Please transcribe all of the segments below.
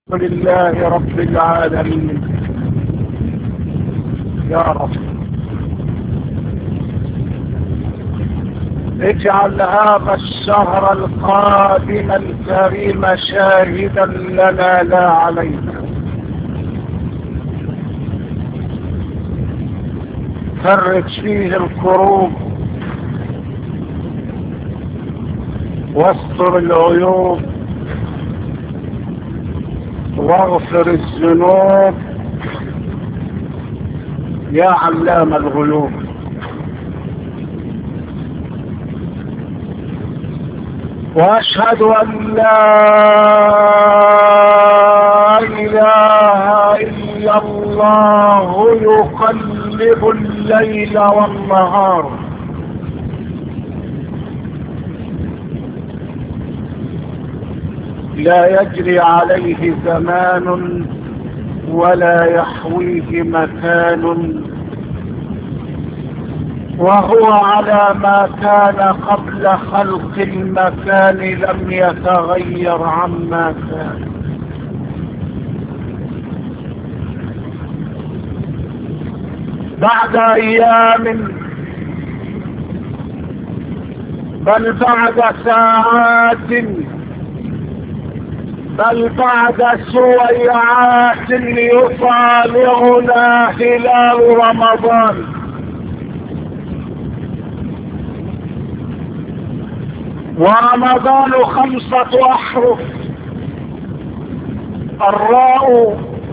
لله رب العالمين. يا رب اجعل هذا الشهر القادم الكريم شاهدا لنا لا علينا. فرج فيه الكروب واستر العيوب واغفر الذنوب يا علام الغيوب. واشهد ان لا اله الا الله يقلب الليل والنهار لا يجري عليه زمان ولا يحويه مكان، وهو على ما كان قبل خلق المكان لم يتغير عما كان. بعد ايام بل بعد ساعات بل بعد سويعات يطالعنا هلال رمضان. ورمضان 5 أحرف: الراء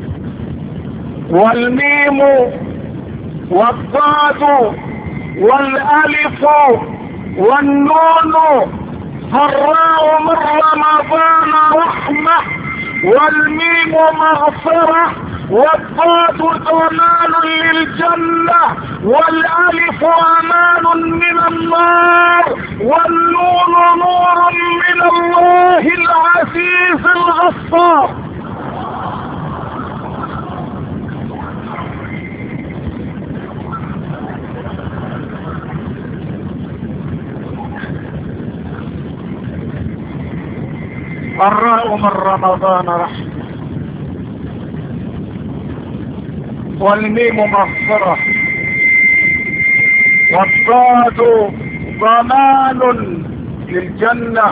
والميم والضاد والالف والنون. فالراء من رمضان رحمة، والميم مغفرة، والضاد ضمان للجنة، والالف امان من النار، والنون نور من الله العزيز الغفار. الراء من رمضان رحمة، والميم مغفرة، والضاد ضمان للجنة،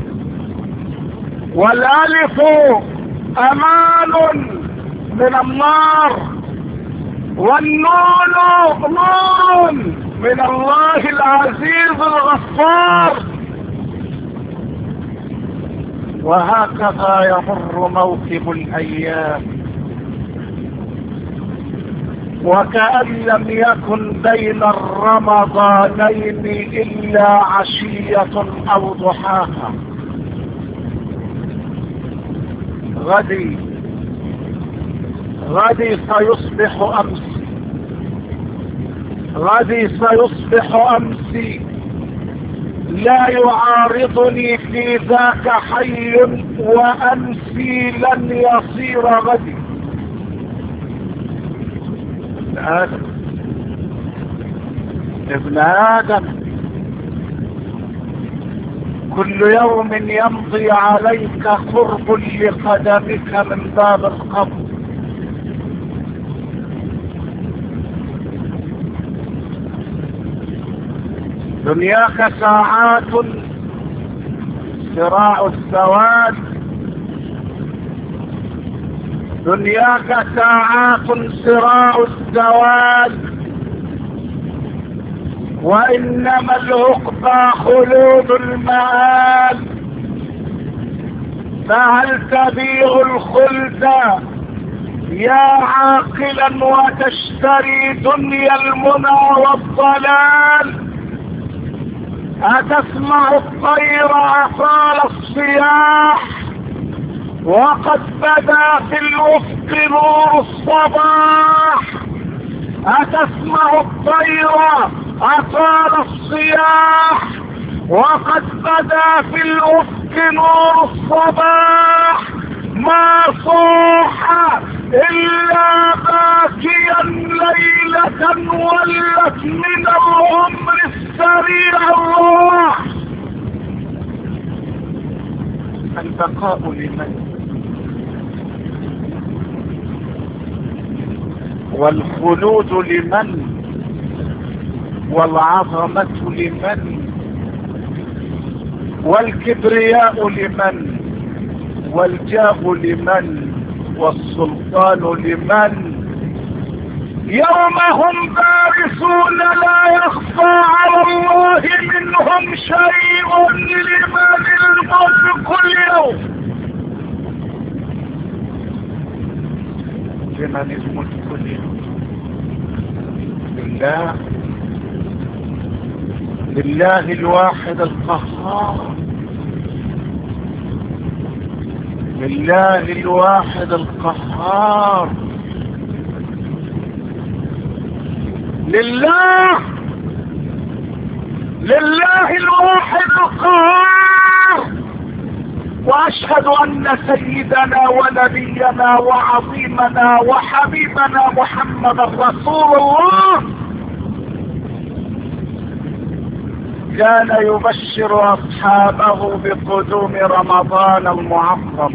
والالف امان من النار، والنون نور من الله العزيز الغفار. وهكذا يمر موكب الايام، وكأن لم يكن بين الرمضانين الا عشية او ضحاها. غدي سيصبح امسي، غدي سيصبح امسي، لا يعارضني في ذاك حي، وامسي لن يصير غدي. ابن آدم كل يوم يمضي عليك قرب لقدمك من باب القبر. دنياك ساعات صراع السواد، دنياك ساعات صراع الزوال، وإنما العقبى خلود المآل. فهل تبيع الخلد يا عاقلا وتشتري دنيا المنى والضلال؟ أتسمع الطير أطال الصياح، وقد بدا في الأفق نور الصباح؟ أتسمع الطير أطال الصياح، وقد بدا في الأفق نور الصباح؟ ما صاح إلا باكيا ليلة ولت من العمر السريع الروح. البقاء لمن؟ والخلود لمن؟ والعظمة لمن؟ والكبرياء لمن؟ والجاه لمن؟ والسلطان لمن؟ يوم هم بارزون لا يخفى على الله منهم شيء. لمن الملك اليوم؟ لمن الملك اليوم؟ لله، لله الواحد القهار، لله الواحد القهار، لله، لله الواحد القهار. واشهد ان سيدنا ونبينا وعظيمنا وحبيبنا محمد رسول الله كان يبشر اصحابه بقدوم رمضان المعظم،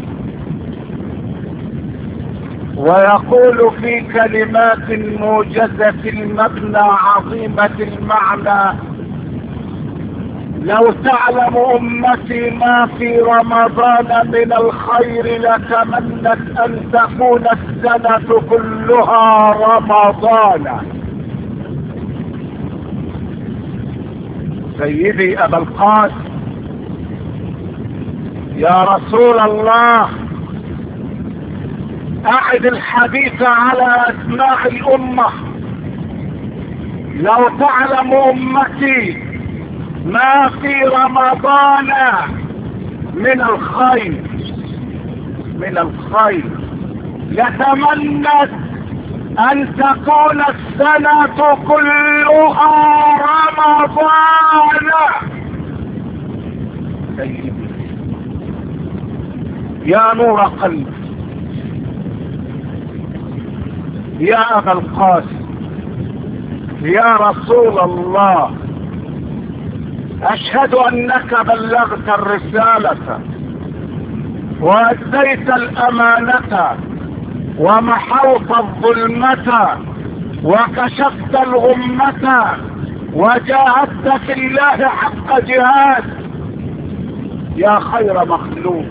ويقول في كلمات موجزة المبنى عظيمة المعنى: لو تعلم امتي ما في رمضان من الخير لتمنت ان تكون السنة كلها رمضان. سيدي ابا القاسم، يا رسول الله، اعد الحديث على اسماع الامة. لو تعلم امتي ما في رمضان من الخير، من الخير، لتمنت ان تكون السنة كلها رمضان. يا نور قلبي، يا ابا القاسم، يا رسول الله، اشهد انك بلغت الرسالة واديت الامانة ومحوت الظلمة وكشفت الغمة وجاهدت في الله حق جهاد. يا خير مخلوق،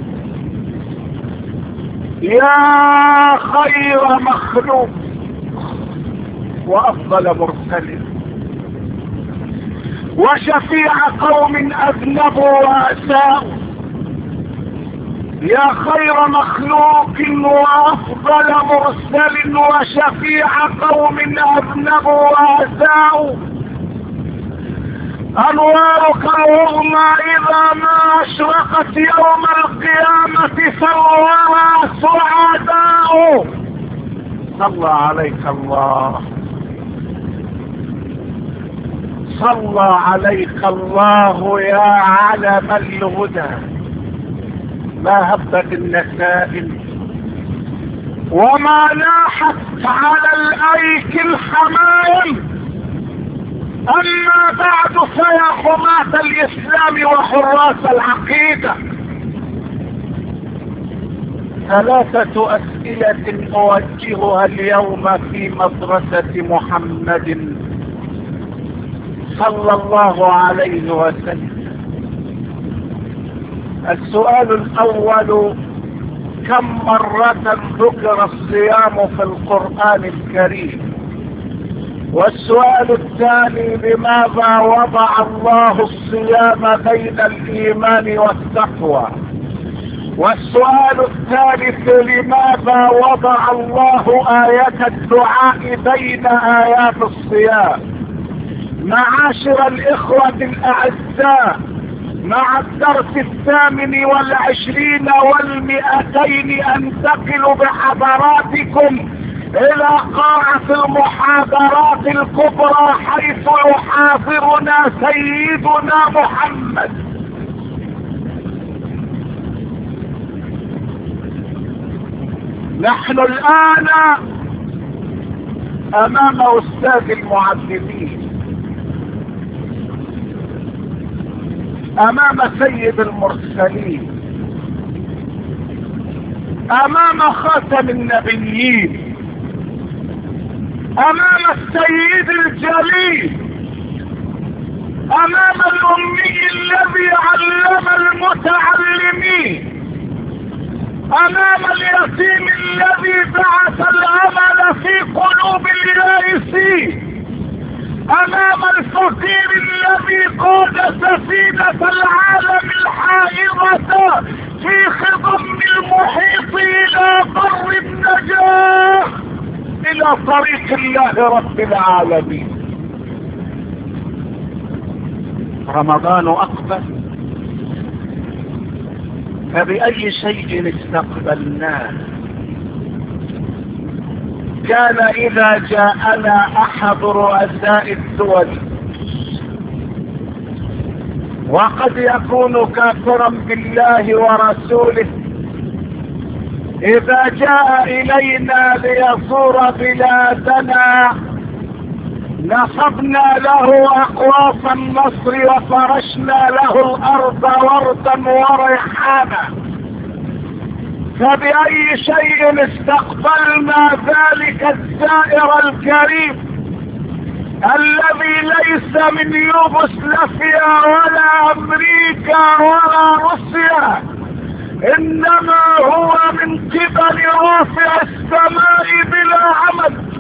يا خير مخلوق وافضل مرسل وشفيع قوم اذنبوا واساءوا. يا خير مخلوق وافضل مرسل وشفيع قوم اذنبوا واساءوا. انوارك العظمى اذا ما اشرقت يوم القيامة فالورى سعداء. صلى عليك الله، صلى عليك الله يا علم الهدى. ما هبت النسائم وما لاحت على الايك الحمائم. اما بعد فيا حماة الاسلام وحراس العقيدة، 3 اسئلة اوجهها اليوم في مدرسة محمد صلى الله عليه وسلم. السؤال الاول: كم مرة ذكر الصيام في القرآن الكريم؟ والسؤال الثاني: لماذا وضع الله الصيام بين الايمان والتقوى؟ والسؤال الثالث: لماذا وضع الله آية الدعاء بين آيات الصيام؟ معاشر الاخوة الاعزاء، مع الدرس 28 و200 انتقل بحضراتكم الى قاعة المحاضرات الكبرى حيث يحاضرنا سيدنا محمد. نحن الان امام استاذ المعلمين، امام سيد المرسلين، امام خاتم النبيين، امام السيد الجليل، امام الامي الذي علم المتعلمين، امام اليتيم الذي بعث الامل في قلوب اليائسين، امام الفقير الذي قاد سفينة العالم الحائرة في خضم المحيط الى بر النجاة، الى طريق الله رب العالمين. رمضان اقبل، فبأي شيء استقبلناه؟ كان اذا جاءنا احد رؤساء الدول، وقد يكون كافرا بالله ورسوله، اذا جاء الينا ليزور بلادنا نصبنا له اقواس النصر وفرشنا له الارض وردا وريحانا. فبأي شيء استقبلنا ذلك الزائر الكريم الذي ليس من يوغوسلافيا ولا امريكا ولا روسيا، انما هو من قبل رافع السماء بلا عمد.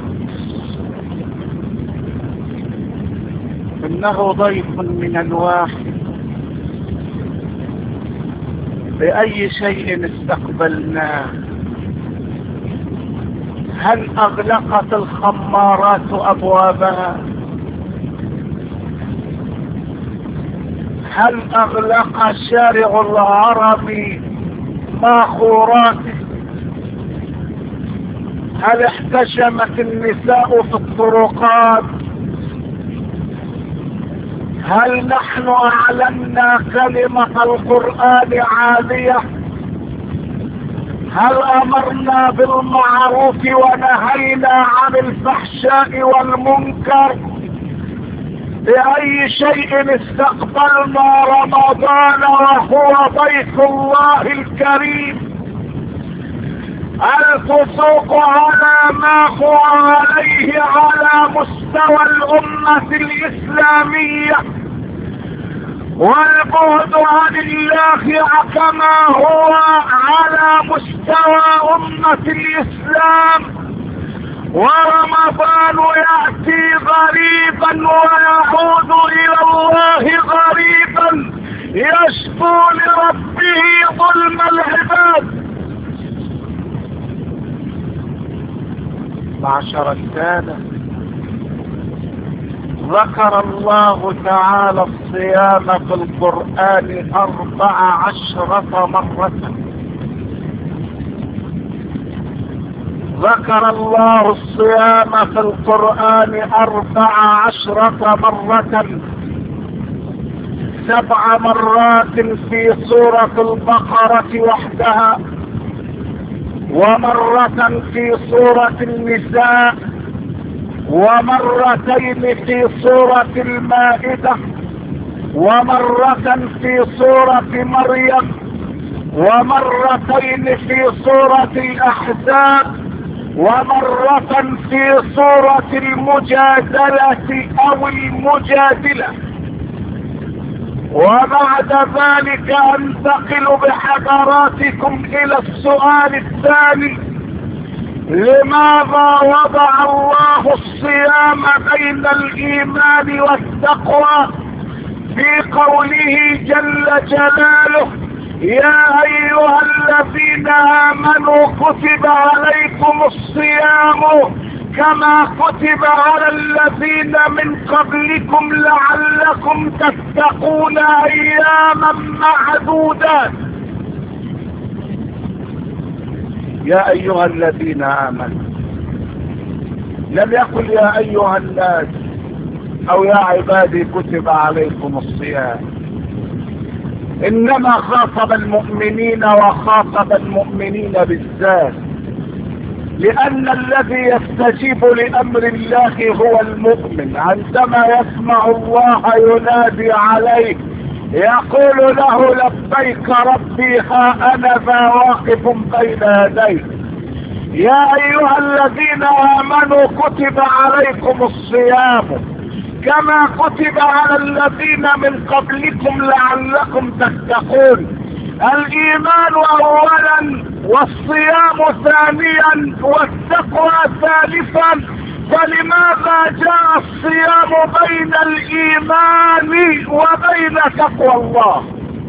انه ضيف من الواحد. بأي شيء استقبلناه؟ هل اغلقت الخمارات ابوابها؟ هل اغلق شارع الهرم ماخوراته؟ هل احتشمت النساء في الطرقات؟ هل نحن اعلنا كلمة القرآن عالية؟ هل امرنا بالمعروف ونهينا عن الفحشاء والمنكر؟ بأي شيء استقبلنا رمضان وهو ضيف الله الكريم؟ الفسوق على ما هو عليه على مستوى الأمة الإسلامية، والبعد عن الله كما هو على مستوى أمة الإسلام. ورمضان يأتي غريبا ويعود إلى الله غريبا، يشكو لربه ظلم العباد. معشر السادة، ذكر الله تعالى الصيام في القرآن 14 مرة. ذكر الله الصيام في القرآن 14 مرة، 7 مرات في سورة البقرة وحدها، ومرة في سورة النساء، ومرتين في سورة المائدة، ومرة في سورة مريم، ومرتين في سورة الأحزاب، ومرة في سورة المجادلة أو المجادلة. وبعد ذلك انتقل بحضراتكم الى السؤال الثاني: لماذا وضع الله الصيام بين الايمان والتقوى في قوله جل جلاله: يا ايها الذين امنوا كتب عليكم الصيام كما كتب على الذين من قبلكم لعلكم تتقون اياما معدودات. يا ايها الذين امنوا، لم يقل يا ايها الناس او يا عبادي كتب عليكم الصيام، انما خاطب المؤمنين وخاطب المؤمنين بالذات، لان الذي يستجيب لامر الله هو المؤمن. عندما يسمع الله ينادي عليه يقول له: لبيك ربي، ها انا ذا واقف بين يديك. يا ايها الذين امنوا كتب عليكم الصيام كما كتب على الذين من قبلكم لعلكم تتقون. الايمان اولا والصيام ثانيا والتقوى ثالثا، فلماذا جاء الصيام بين الايمان وبين تقوى الله؟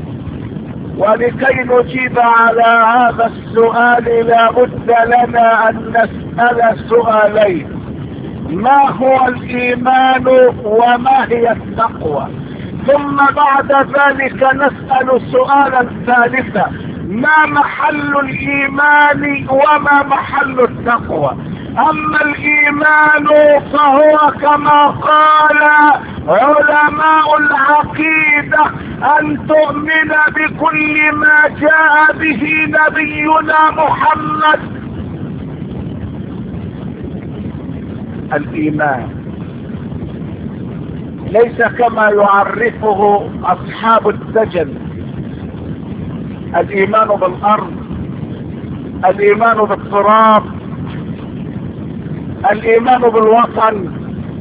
ولكي نجيب على هذا السؤال لا بد لنا ان نسأل سؤالين: ما هو الايمان وما هي التقوى؟ ثم بعد ذلك نسأل سؤالا ثالثا: ما محل الايمان وما محل التقوى؟ اما الايمان فهو كما قال علماء العقيدة ان تؤمن بكل ما جاء به نبينا محمد. الايمان ليس كما يعرفه اصحاب الدجل: الايمان بالارض، الايمان بالتراب، الايمان بالوطن،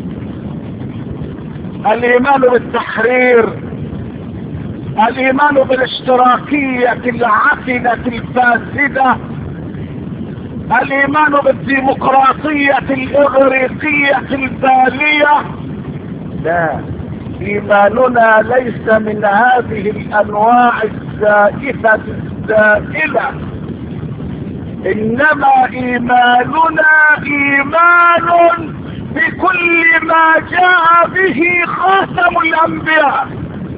الايمان بالتحرير، الايمان بالاشتراكية العفنة الفاسدة، الايمان بالديمقراطية الاغريقية البالية. لا، ايماننا ليس من هذه الانواع الزائفة الزائلة، انما ايماننا ايمان بكل ما جاء به خاتم الانبياء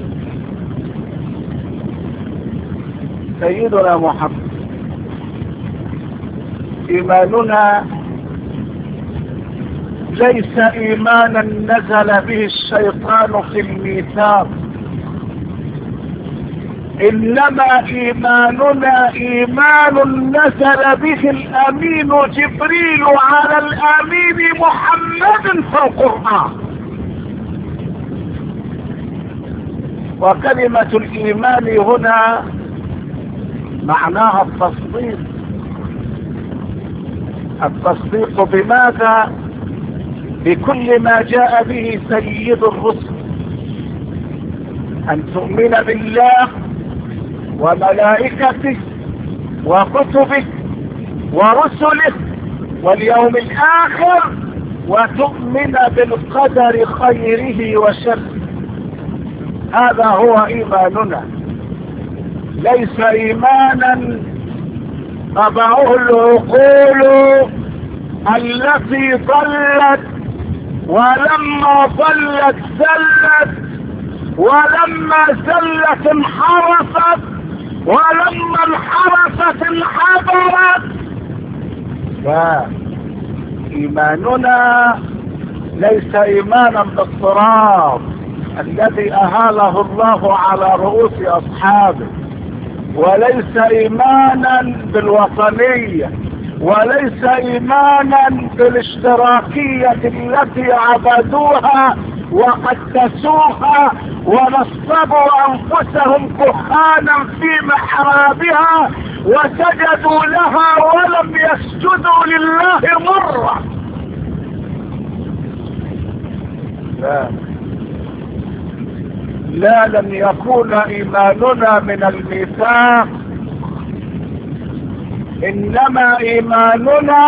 سيدنا محمد. ايماننا ليس ايمانا نزل به الشيطان في الميثاق، انما ايماننا ايمان نزل به الامين جبريل على الامين محمد في القرآن. وكلمة الايمان هنا معناها التصديق. التصديق بماذا؟ بكل ما جاء به سيد الرسل، ان تؤمن بالله وملائكته وكتبه ورسله واليوم الاخر، وتؤمن بالقدر خيره وشره. هذا هو ايماننا، ليس ايمانا طبعه العقول التي ضلت، ولما ضلت زلت، ولما زلت انحرفت، ولما انحرفت انحدرت. فإيماننا ليس إيمانا بالتراب الذي أهاله الله على رؤوس أصحابه، وليس إيمانا بالوطنية، وليس إيمانا بالاشتراكية التي عبدوها وقدسوها ونصبوا أنفسهم كهانا في محرابها وسجدوا لها ولم يسجدوا لله مرة. لا لن يكون إيماننا من الميثاق، إنما إيماننا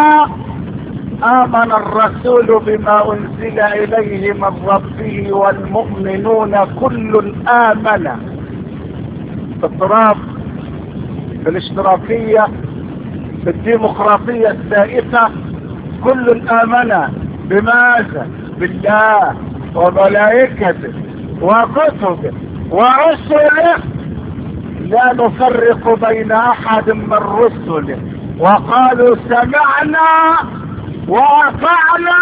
آمن الرسول بما أنزل إليه من ربه والمؤمنون كل آمن. بالتراب، بالاشتراكية، بالديمقراطية السائفة، كل آمن. بماذا؟ بالله وملائكته وكتبه ورسله، لا نفرق بين احد من رسله، وقالوا سمعنا وأطعنا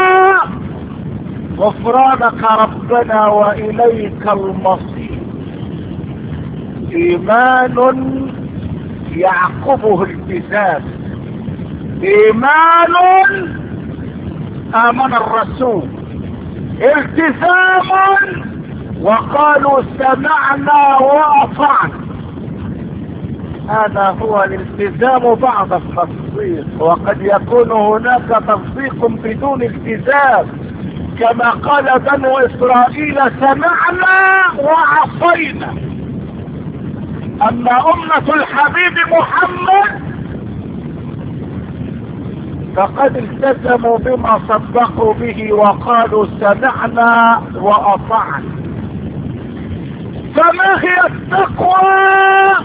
غفرانك ربنا وإليك المصير. إيمان يعقبه التزام، إيمان آمن الرسول، التزام وقالوا سمعنا وأطعنا. هذا هو الالتزام بعد التصديق، وقد يكون هناك تصديق بدون التزام، كما قال بنو اسرائيل سمعنا وعصينا. اما امة الحبيب محمد فقد التزموا بما صدقوا به وقالوا سمعنا واطعنا. فما هي التقوى؟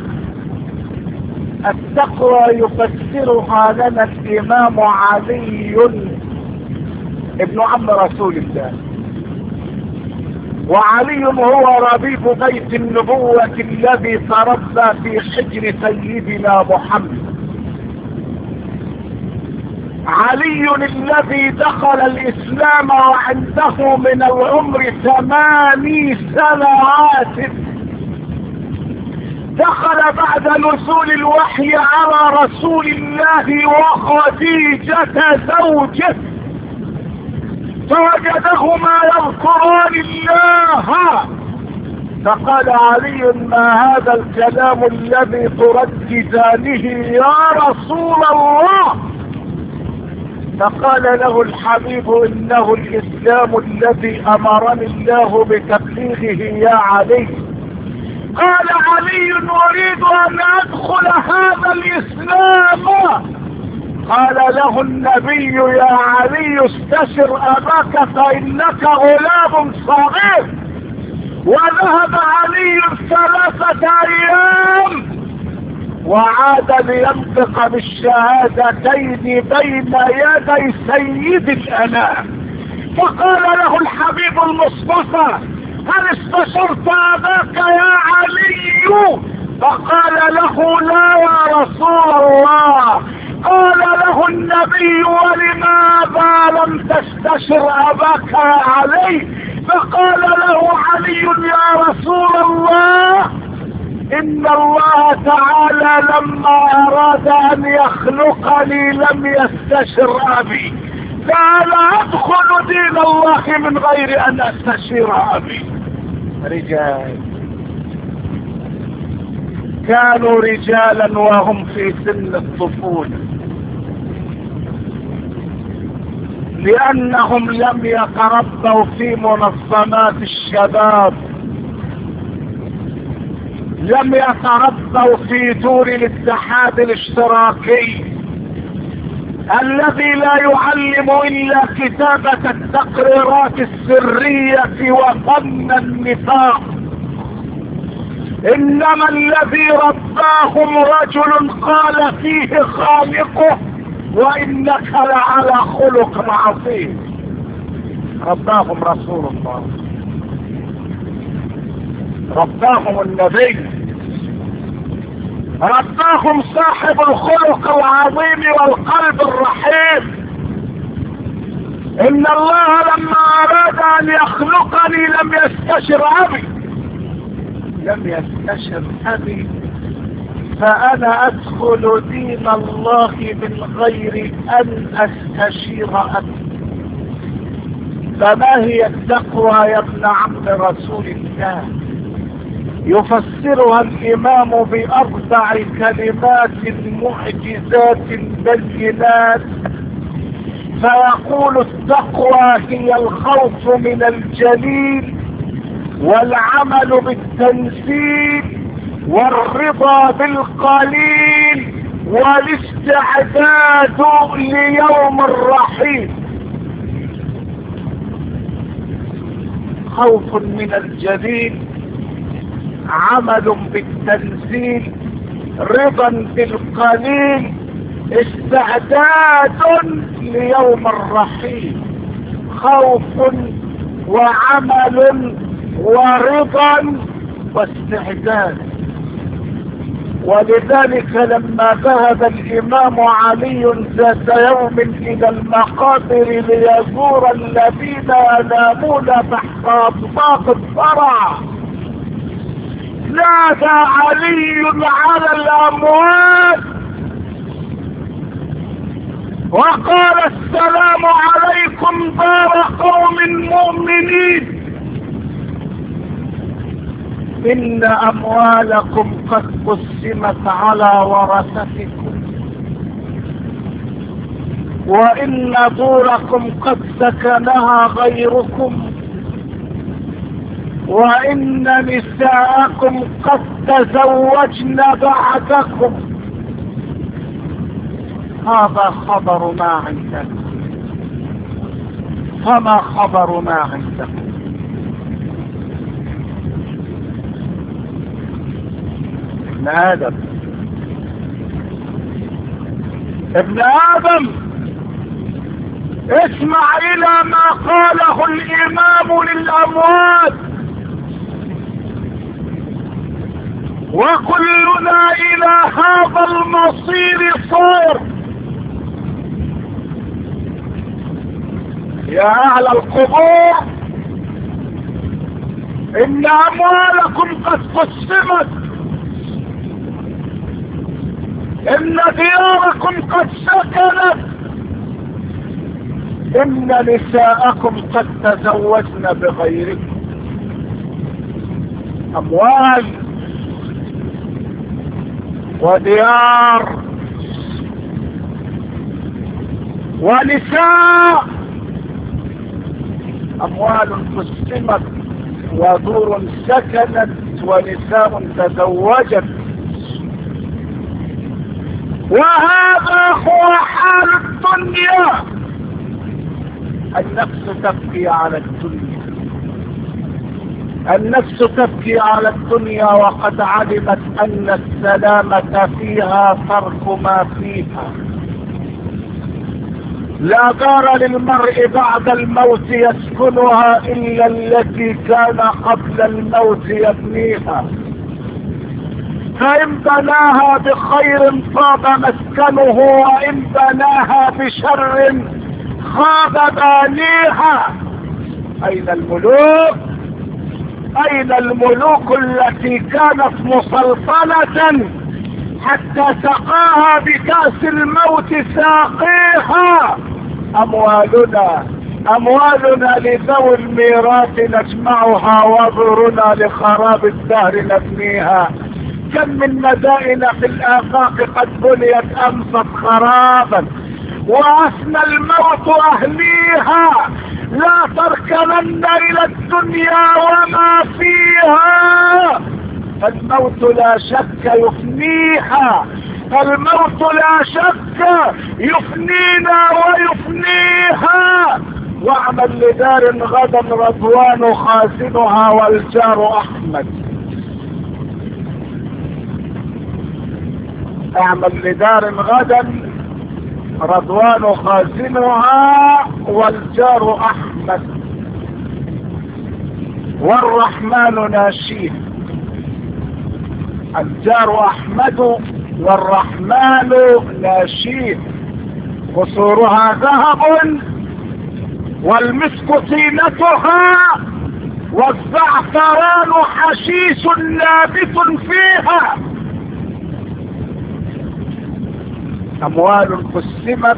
التقوى يفسرها لنا الامام علي ابن عم رسول الله، وعلي هو ربيب بيت النبوة الذي تربى في حجر سيدنا محمد. علي الذي دخل الاسلام وعنده من العمر 8 سنوات، دخل بعد نزول الوحي على رسول الله وخديجة زوجه، فوجدهما يذكران الله، فقال علي ما هذا الكلام الذي ترددانه يا رسول الله؟ فقال له الحبيب انه الاسلام الذي امرني الله بتبليغه يا علي. قال علي اريد ان ادخل هذا الاسلام. قال له النبي يا علي استشر اباك فانك غلام صغير. وذهب علي 3 ايام وعاد لينطق بالشهادتين بين يدي سيد الانام، فقال له الحبيب المصطفى هل استشرت اباك يا علي؟ فقال له لا يا رسول الله. قال له النبي ولماذا لم تستشر اباك يا علي؟ فقال له علي يا رسول الله ان الله تعالى لما اراد ان يخلقني لم يستشر ابي، فانا ادخل دين الله من غير ان استشير ابي. رجال كانوا رجالا وهم في سن الطفولة، لانهم لم يتربوا في منظمات الشباب، لم يتربوا في دور الاتحاد الاشتراكي الذي لا يعلم الا كتابة التقريرات السرية وفن النفاق، انما الذي رباهم رجل قال فيه خالقه وانك لعلى خلق عظيم. رباهم رسول الله، رباهم النبي، رباهم صاحب الخلق العظيم والقلب الرحيم. ان الله لما اراد ان يخلقني لم يستشر ابي، لم يستشر ابي، فانا ادخل دين الله من غير ان استشير ابي. فما هي التقوى يا ابن عم رسول الله؟ يفسرها الامام ب4 كلمات معجزات بينات، فيقول التقوى هي الخوف من الجليل والعمل بالتنزيل والرضا بالقليل والاستعداد ليوم الرحيل. خوف من الجليل، عمل بالتنزيل، رضا بالقليل، استعداد ليوم الرحيل. خوف وعمل ورضا واستعداد. ولذلك لما ذهب الامام علي ذات يوم الى المقابر ليزور الذين ينامون تحت اطباق الثرى، نادى علي على الاموات وقال السلام عليكم دار قوم مؤمنين. إن أموالكم قد قسمت على ورثتكم، وإن دوركم قد سكنها غيركم، وإن نساءكم قد تزوجن بعدكم. هذا خبر ما عندكم، فما خبر ما عندكم؟ ابن آدم اسمع إلى ما قاله الإمام للأموات: وكلنا إلى هذا المصير صار. يا أهل القبور، إن أموالكم قد قسمت، إن دياركم قد سكنت، إن نساءكم قد تزوجن بغيركم. أموال وديار ونساء، أموال قسمت ودور سكنت ونساء تزوجت. وهذا هو حال الدنيا. النفس تبكي على الدنيا، النفس تبكي على الدنيا وقد علمت أن السلامة فيها ترك ما فيها. لا دار للمرء بعد الموت يسكنها إلا التي كان قبل الموت يبنيها، فإن بناها بخير طاب مسكنه، وإن بناها بشر خاب بانيها. أين الملوك؟ أين الملوك التي كانت مسلطنة حتى سقاها بكأس الموت ساقيها؟ أموالنا لذوي الميراث نجمعها، وبرنا لخراب الدهر نبنيها. كم من مدائن في الآفاق قد بنيت أمست خرابا، وأثنى الموت أهليها. لا تركنن إلى الدنيا وما فيها، فالموت لا شك يفنيها، الموت لا شك يفنينا ويفنيها. واعمل لدار غدا رضوان خازنها والجار أحمد. اعمل لدار غدا رضوان خازنها والجار أحمد، والرحمن ناشيه. الجار أحمد والرحمن ناشيه. قصورها ذهب والمسك طينتها، والزعفران حشيش نابت فيها. أموال قسمت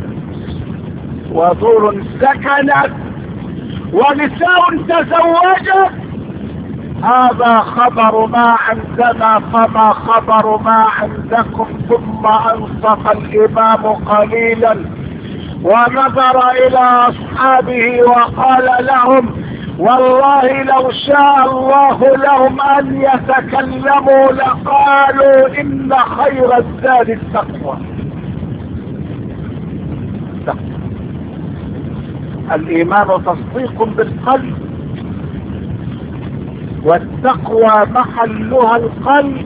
ودور سكنت ونساء تزوجت. هذا خبر ما عندنا، فما خبر ما عندكم؟ ثم انصت الإمام قليلا ونظر إلى أصحابه وقال لهم: والله لو شاء الله لهم أن يتكلموا لقالوا إن خير الزاد التقوى. الإيمان تصديق بالقلب، والتقوى محلها القلب.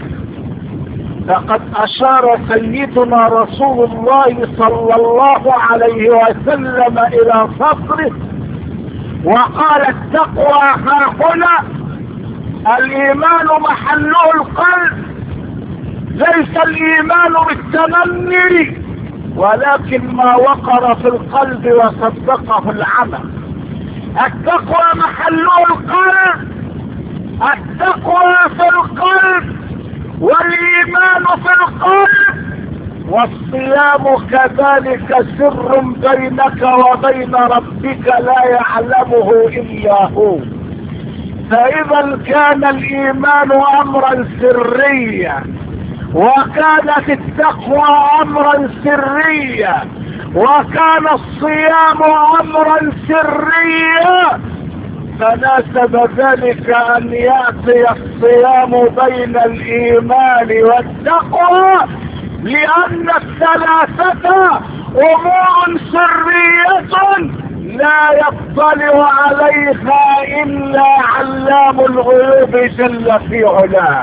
لقد أشار سيدنا رسول الله صلى الله عليه وسلم إلى صدره وقال: التقوى ها هنا. الإيمان محله القلب، ليس الإيمان بالتمني، ولكن ما وقر في القلب وصدقه العمل. التقوى محله القلب، التقوى في القلب، والإيمان في القلب، والصيام كذلك سر بينك وبين ربك لا يعلمه إلا هو. فإذا كان الإيمان أمرا سريا، وكانت التقوى أمرا سريا، وكان الصيام أمرا سريا، فناسب ذلك أن يأتي الصيام بين الإيمان والتقوى، لأن الثلاثة أمور سرية لا يطلع عليها إلا علام الغيوب جل في علاه.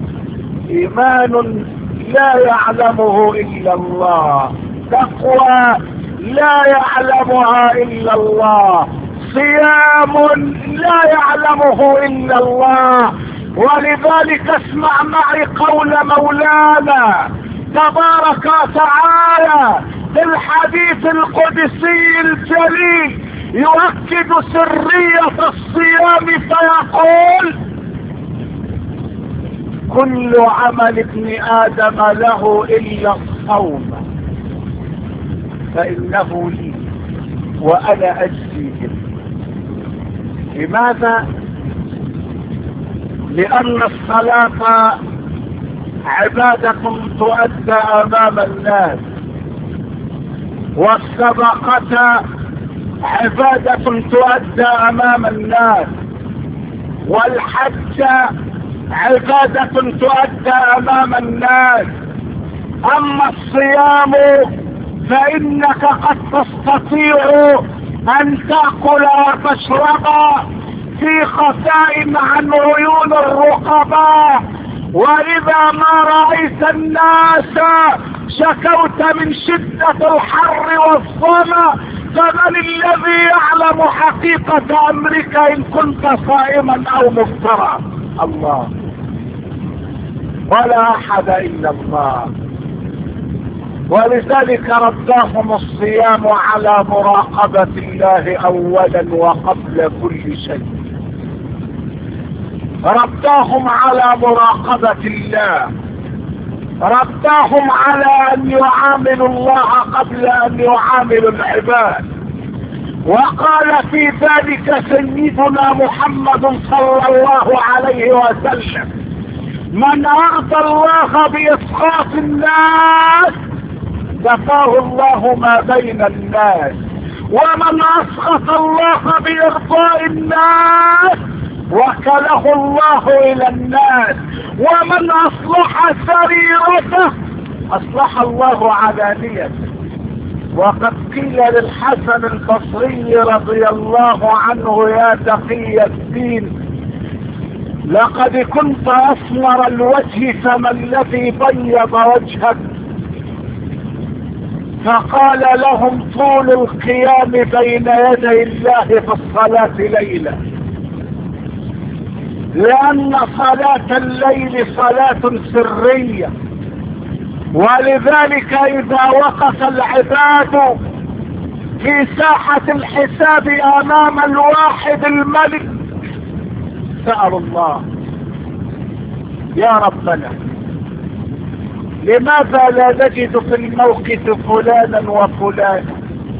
إيمان لا يعلمه إلا الله، تقوى لا يعلمها إلا الله، صيام لا يعلمه إلا الله. ولذلك اسمع معي قول مولانا تبارك وتعالى في الحديث القدسي الجليل يؤكد سرية الصيام فيقول: كل عمل ابن آدم له إلا الصوم فإنه لي وأنا أجزي به. لماذا؟ لأن الصلاة عبادة تؤدى أمام الناس، والصدقة عبادة تؤدى أمام الناس، والحج عبادة تؤدى أمام الناس. أما الصيام فإنك قد تستطيع أن تأكل وتشرب في خفاء عن عيون الرقباء، وإذا ما رأيت الناس شكوت من شدة الحر والظما، فمن الذي يعلم حقيقة أمرك إن كنت صائما أو مفطرا؟ الله، ولا أحد إلا الله. ولذلك رداهم الصيام على مراقبة الله أولا وقبل كل شيء، رداهم على مراقبة الله، رداهم على أن يعاملوا الله قبل أن يعاملوا العباد. وقال في ذلك سيدنا محمد صلى الله عليه وسلم: من أعطى الله بإسخاط الناس كفاه الله ما بين الناس، ومن أسخط الله بإرضاء الناس وكله الله إلى الناس، ومن أصلح سريرته أصلح الله علانيته. وقد قيل للحسن البصري رضي الله عنه: يا تقي الدين، لقد كنت أسمر الوجه، فما الذي بيض وجهك؟ فقال لهم: طول القيام بين يدي الله في الصلاة ليلة، لأن صلاة الليل صلاة سرية، ولذلك إذا وقف العباد في ساحة الحساب أمام الواحد الملك سألوا الله: يا ربنا، لماذا لا نجد في الموقف فلانا وفلانا؟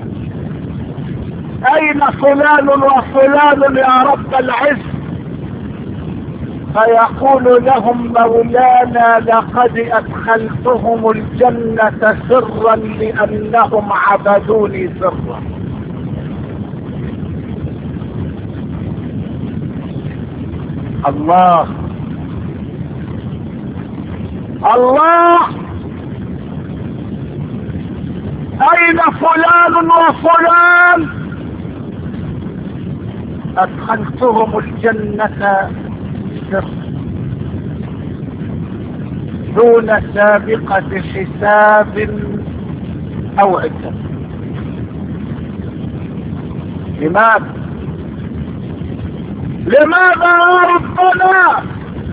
أين فلان وفلان يا رب العز؟ فيقول لهم مولانا: لقد أدخلتهم الجنة سرا لأنهم عبدوني سرا. الله الله، أين فلان وفلان؟ أدخلتهم الجنة سر دون سابقة حساب أو عدة. لماذا يا ربنا؟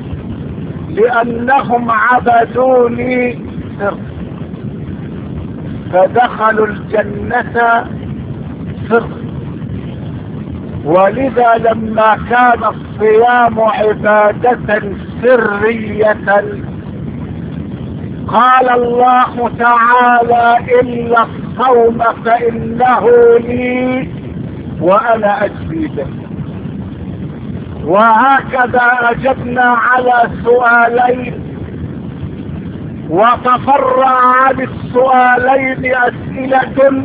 لأنهم عبدوني سر، فدخلوا الجنة سر. ولذا لما كان الصيام عبادة سرية قال الله تعالى: إلا الصوم فإنه لي وأنا أجزي به. وهكذا أجبنا على سؤالين، وتفرع عن السؤالين أسئلة،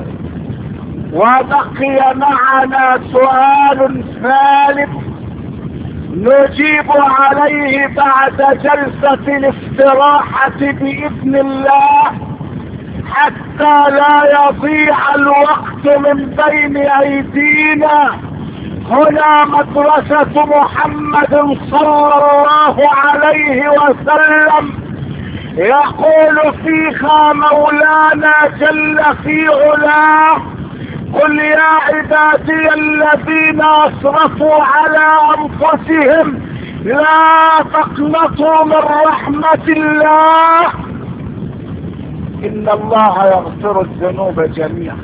وبقي معنا سؤال ثالث نجيب عليه بعد جلسة الاستراحة بإذن الله، حتى لا يضيع الوقت من بين أيدينا. هنا مدرسة محمد صلى الله عليه وسلم، يقول فيها مولانا جل في علاه: قل يا عبادي الذين اسرفوا على انفسهم لا تقنطوا من رحمة الله ان الله يغفر الذنوب جميعا.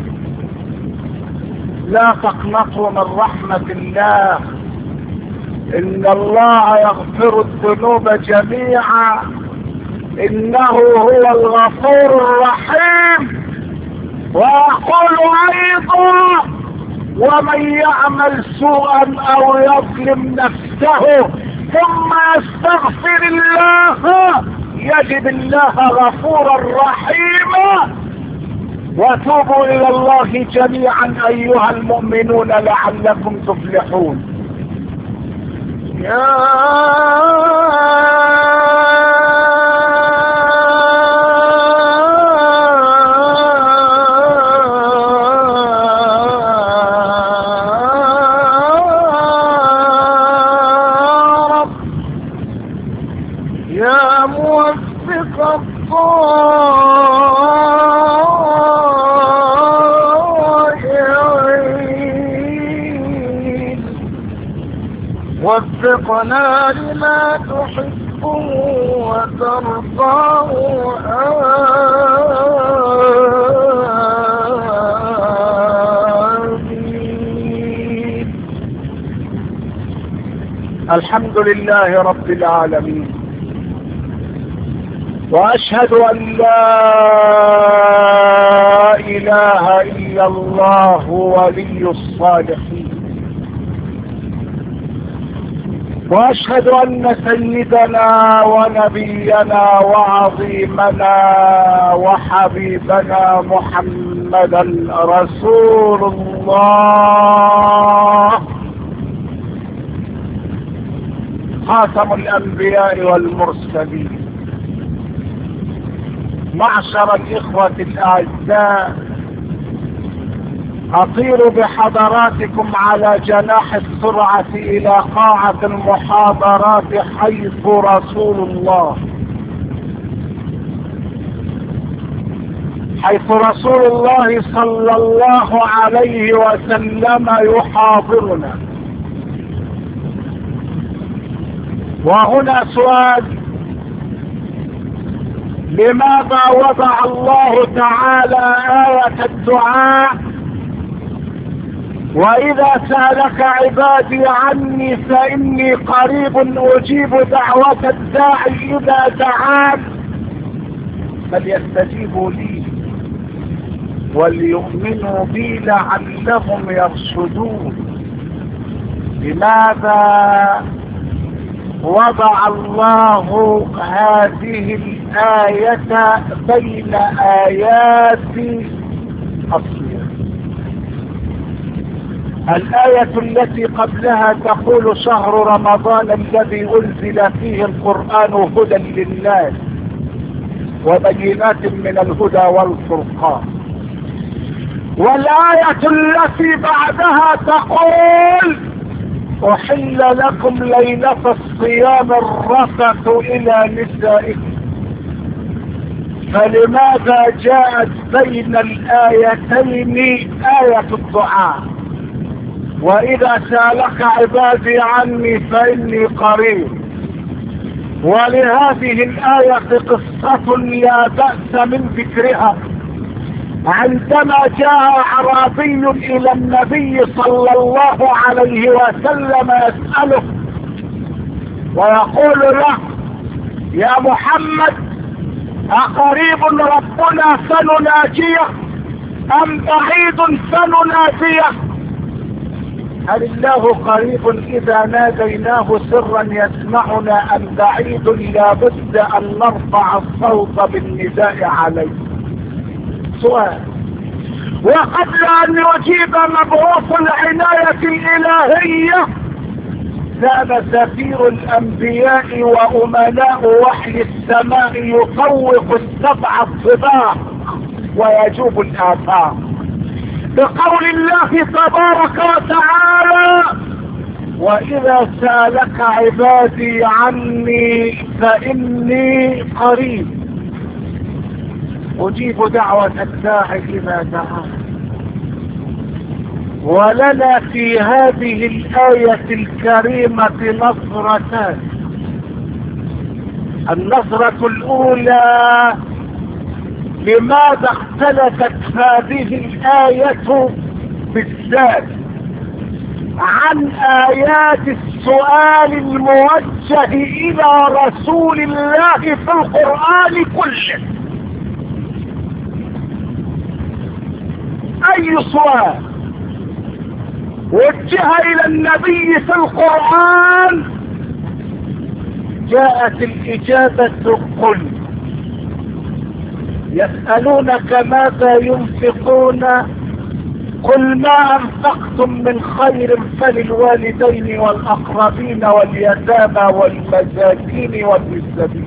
لا تقنطوا من رحمة الله ان الله يغفر الذنوب جميعا انه هو الغفور الرحيم. ويقول ايضا: ومن يعمل سوءا او يظلم نفسه ثم يستغفر الله يجد الله غفورا رحيما. وتوبوا الى الله جميعا ايها المؤمنون لعلكم تفلحون. يا وفقنا لما تحب وترضى. آمين. الحمد لله رب العالمين، وأشهد أن لا إله إلا الله ولي الصالحين، واشهد ان سيدنا ونبينا وعظيمنا وحبيبنا محمدا رسول الله خاتم الانبياء والمرسلين. معشر الاخوة الاعزاء، اطير بحضراتكم على جناح السرعة الى قاعة المحاضرات حيث رسول الله صلى الله عليه وسلم يحاضرنا. وهنا سؤال: لماذا وضع الله تعالى آية الدعاء وإذا سألك عبادي عني فإني قريب أجيب دعوة الداعي إذا دعان فليستجيبوا لي وليؤمنوا بي لعلهم يرشدون؟ لماذا وضع الله هذه الآية بين آيات الصيام؟ الآية التي قبلها تقول: شهر رمضان الذي أنزل فيه القرآن هدى للناس وبينات من الهدى والفرقان. والآية التي بعدها تقول: أحل لكم ليلة الصيام الرفث إلى نسائكم. فلماذا جاءت بين الآيتين آية الدعاء؟ وإذا سألك عبادي عني فإني قريب. ولهذه الآية قصة لا بأس من ذكرها. عندما جاء أعرابي إلى النبي صلى الله عليه وسلم يسأله ويقول له: يا محمد، أقريب ربنا فنناجيه أم بعيد فنناديه؟ هل الله قريب إذا ناديناه سرا يسمعنا أم بعيد لا بد أن نرفع الصوت بالنداء عليه؟ سؤال. وقبل أن يجيب مبعوث العناية الإلهية كان سفير الأنبياء وأمناء وحي السماء يطوق السبع الطباق ويجوب الآثار بقول الله تبارك وتعالى: وإذا سألك عبادي عني فإني قريب أجيب دعوة الداعي إذا دعاني. ولنا في هذه الآية الكريمة نظرتان. النظرة الأولى: لماذا اختلفت هذه الآية بالذات عن آيات السؤال الموجه إلى رسول الله في القرآن كله؟ أي سؤال وجه إلى النبي في القرآن جاءت الإجابة: قل. يسألونك ماذا ينفقون قل ما أنفقتم من خير فللوالدين والأقربين واليتامى والمساكين وابن السبيل.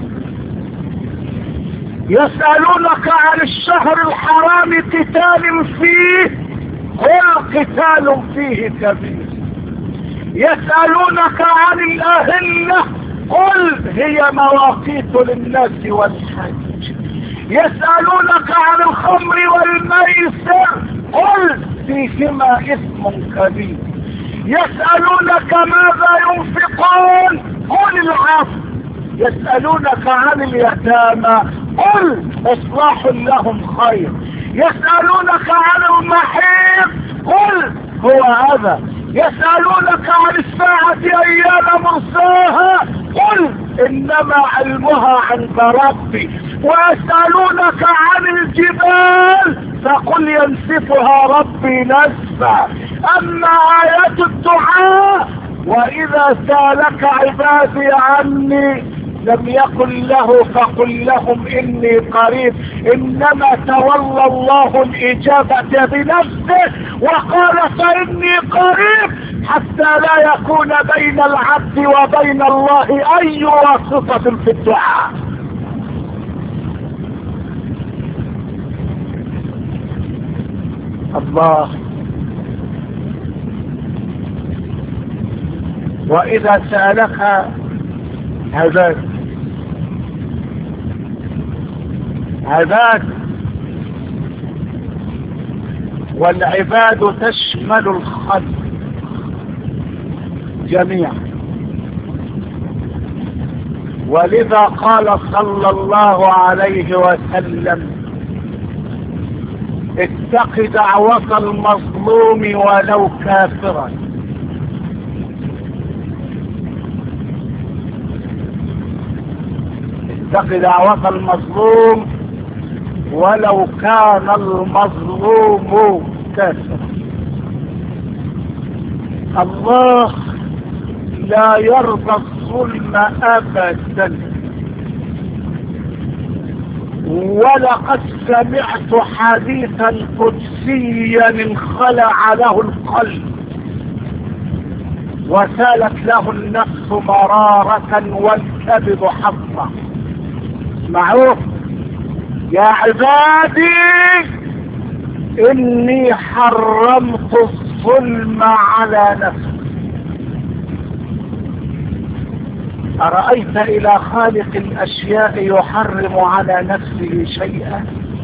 يسألونك عن الشهر الحرام قتال فيه قل قتال فيه كبير. يسألونك عن الأهلة قل هي مواقيت للناس والحج. يسألونك عن الخمر والميسر قل فيهما إثم كبير. يسألونك ماذا ينفقون قل العفو. يسألونك عن اليتامى قل إصلاح لهم خير. يسألونك عن المحيط قل هو هذا. يسألونك عن الساعة أيان مرساها قل إنما علمها عند ربي. ويسألونك عن الجبال فقل ينسفها ربي نسفا. أما آيات الدعاء: وإذا سألك عبادي عني لم يقل له فقل لهم إني قريب، إنما تولى الله الإجابة بنفسه وقال فإني قريب حتى لا يكون بين العبد وبين الله أي واسطة في الدعاء. الله. وإذا سألك عباد والعباد تشمل الخلق جميعا، ولذا قال صلى الله عليه وسلم: اتق دعوة المظلوم ولو كافرا. اتق دعوة المظلوم ولو كان المظلوم كافرا. الله لا يرضى الظلم أبدا. ولقد سمعت حديثا قدسيا انخلع له القلب وسالت له النفس مرارة والكبد حظا. اسمعوه: يا عبادي إني حرمت الظلم على نفسي. أرأيت إلى خالق الأشياء يحرم على نفسه شيئا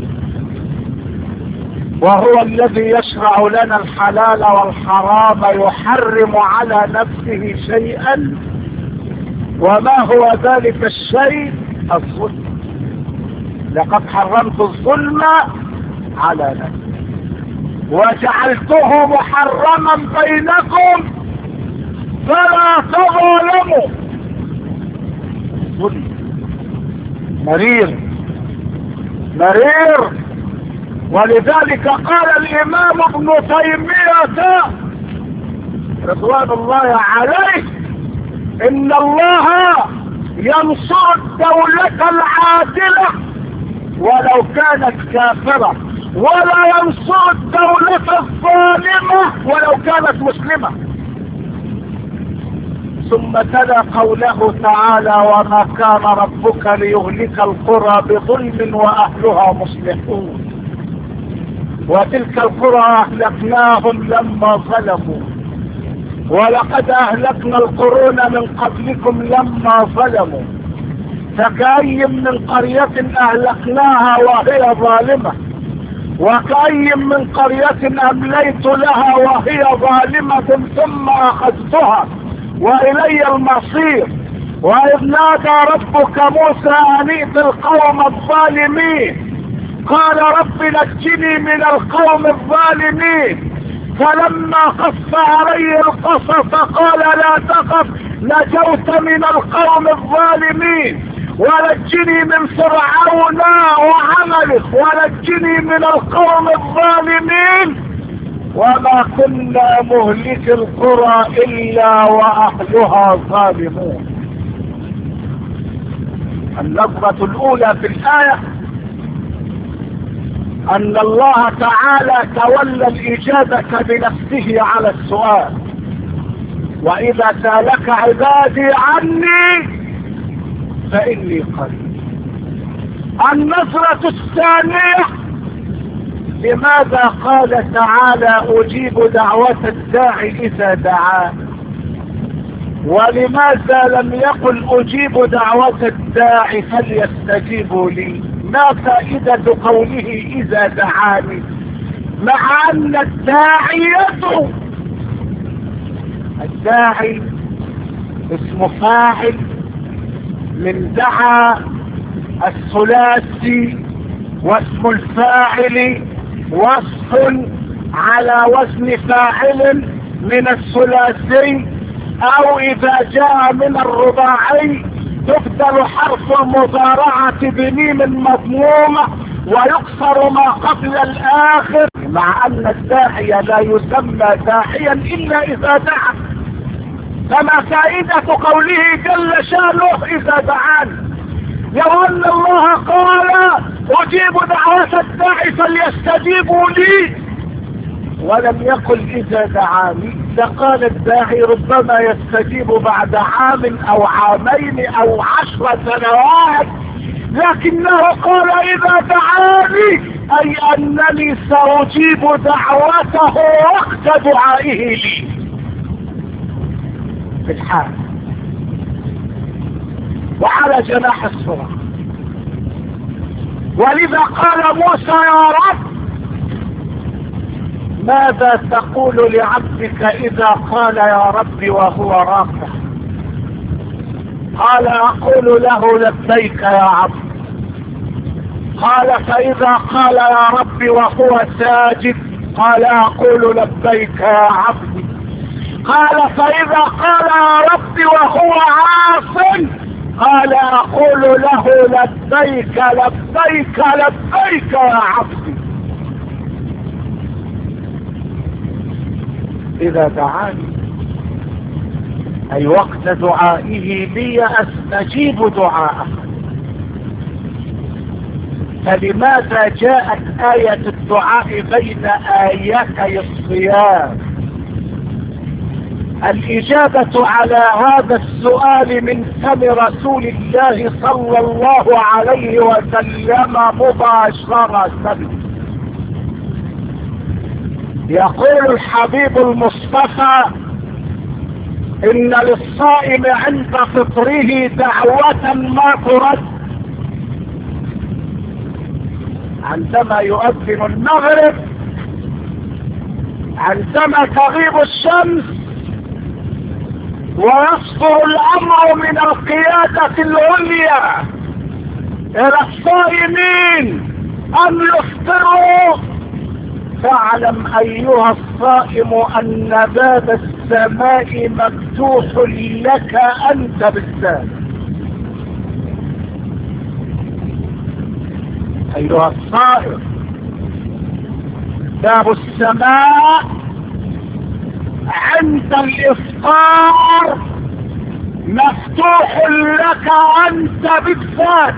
وهو الذي يشرع لنا الحلال والحرام يحرم على نفسه شيئا؟ وما هو ذلك الشيء؟ الظلم. لقد حرمت الظلم على نفسي وجعلته محرما بينكم فلا تظالموا. ظلم مرير مرير. ولذلك قال الإمام ابن تيمية: رضوان الله عليه: ان الله ينصر الدولة العادلة ولو كانت كافرة، ولا ينصر الدولة الظالمة ولو كانت مسلمة. ثم تلا قوله تعالى: وما كان ربك ليهلك القرى بظلم واهلها مصلحون، وتلك القرى اهلكناهم لما ظلموا، ولقد اهلكنا القرون من قبلكم لما ظلموا، فكأي من قرية اهلكناها وهي ظالمة، وكأي من قرية امليت لها وهي ظالمة ثم اخذتها والي المصير. واذ نادى ربك موسى ان ائت القوم الظالمين قال رب نجني من القوم الظالمين، فلما قص عليه القصص قال لا تخف نجوت من القوم الظالمين، ونجني من فرعون وعمله، ونجني من القوم الظالمين، وما كنا مهلك القرى الا واهلها ظالمون. النظرة الاولى في الايه ان الله تعالى تولى الاجابة بنفسه على السؤال: واذا سالك عبادي عني فاني قريب. النظرة الثانية: لماذا قال تعالى اجيب دعوة الداعي اذا دعان، ولماذا لم يقل اجيب دعوة الداعي فليستجيبوا لي؟ ما فائدة قوله اذا دعاني، مع ان الداعي يدعو؟ الداعي اسم فاعل من دعا الثلاثي، واسم الفاعل وصف على وزن فاعل من الثلاثي، او اذا جاء من الرباعي تبدل حرف المضارعة بميم مضمومة ويقصر ما قبل الاخر، مع ان الداعي لا يسمى داعيا الا اذا دعا. فما فائدة قوله جل شانه اذا دعان؟ لو ان الله قال اجيب دعوة الداعي فليستجيبوا لي ولم يقل اذا دعاني، لقال الداعي ربما يستجيب بعد عام او عامين او 10 سنوات، لكنه قال اذا دعاني اي انني ساجيب دعوته وقت دعائه لي في الحال وعلى جناح السرعة. ولذا قال موسى: يا رب ماذا تقول لعبدك اذا قال يا رب وهو راكع؟ قال: اقول له لبيك يا عبد. قال: فاذا قال يا رب وهو ساجد؟ قال: اقول لبيك يا عبدي. قال: فاذا قال يا رب وهو عاص؟ قال: اقول له لبيك لبيك لبيك يا عبدي. اذا دعاني اي وقت دعائه لي استجيب دعاءه. فلماذا جاءت آية الدعاء بين آيتي الصيام؟ الإجابة على هذا السؤال من فم رسول الله صلى الله عليه وسلم مباشرة. يقول الحبيب المصطفى: إن للصائم عند فطره دعوة ما ترد. عندما يؤذن المغرب، عندما تغيب الشمس ويصدر الامر من القيادة العليا الى الصائمين ان يفطروا، فاعلم ايها الصائم ان باب السماء مفتوح لك انت بالذات. ايها الصائم باب السماء عند الافطار مفتوح لك انت بالذات.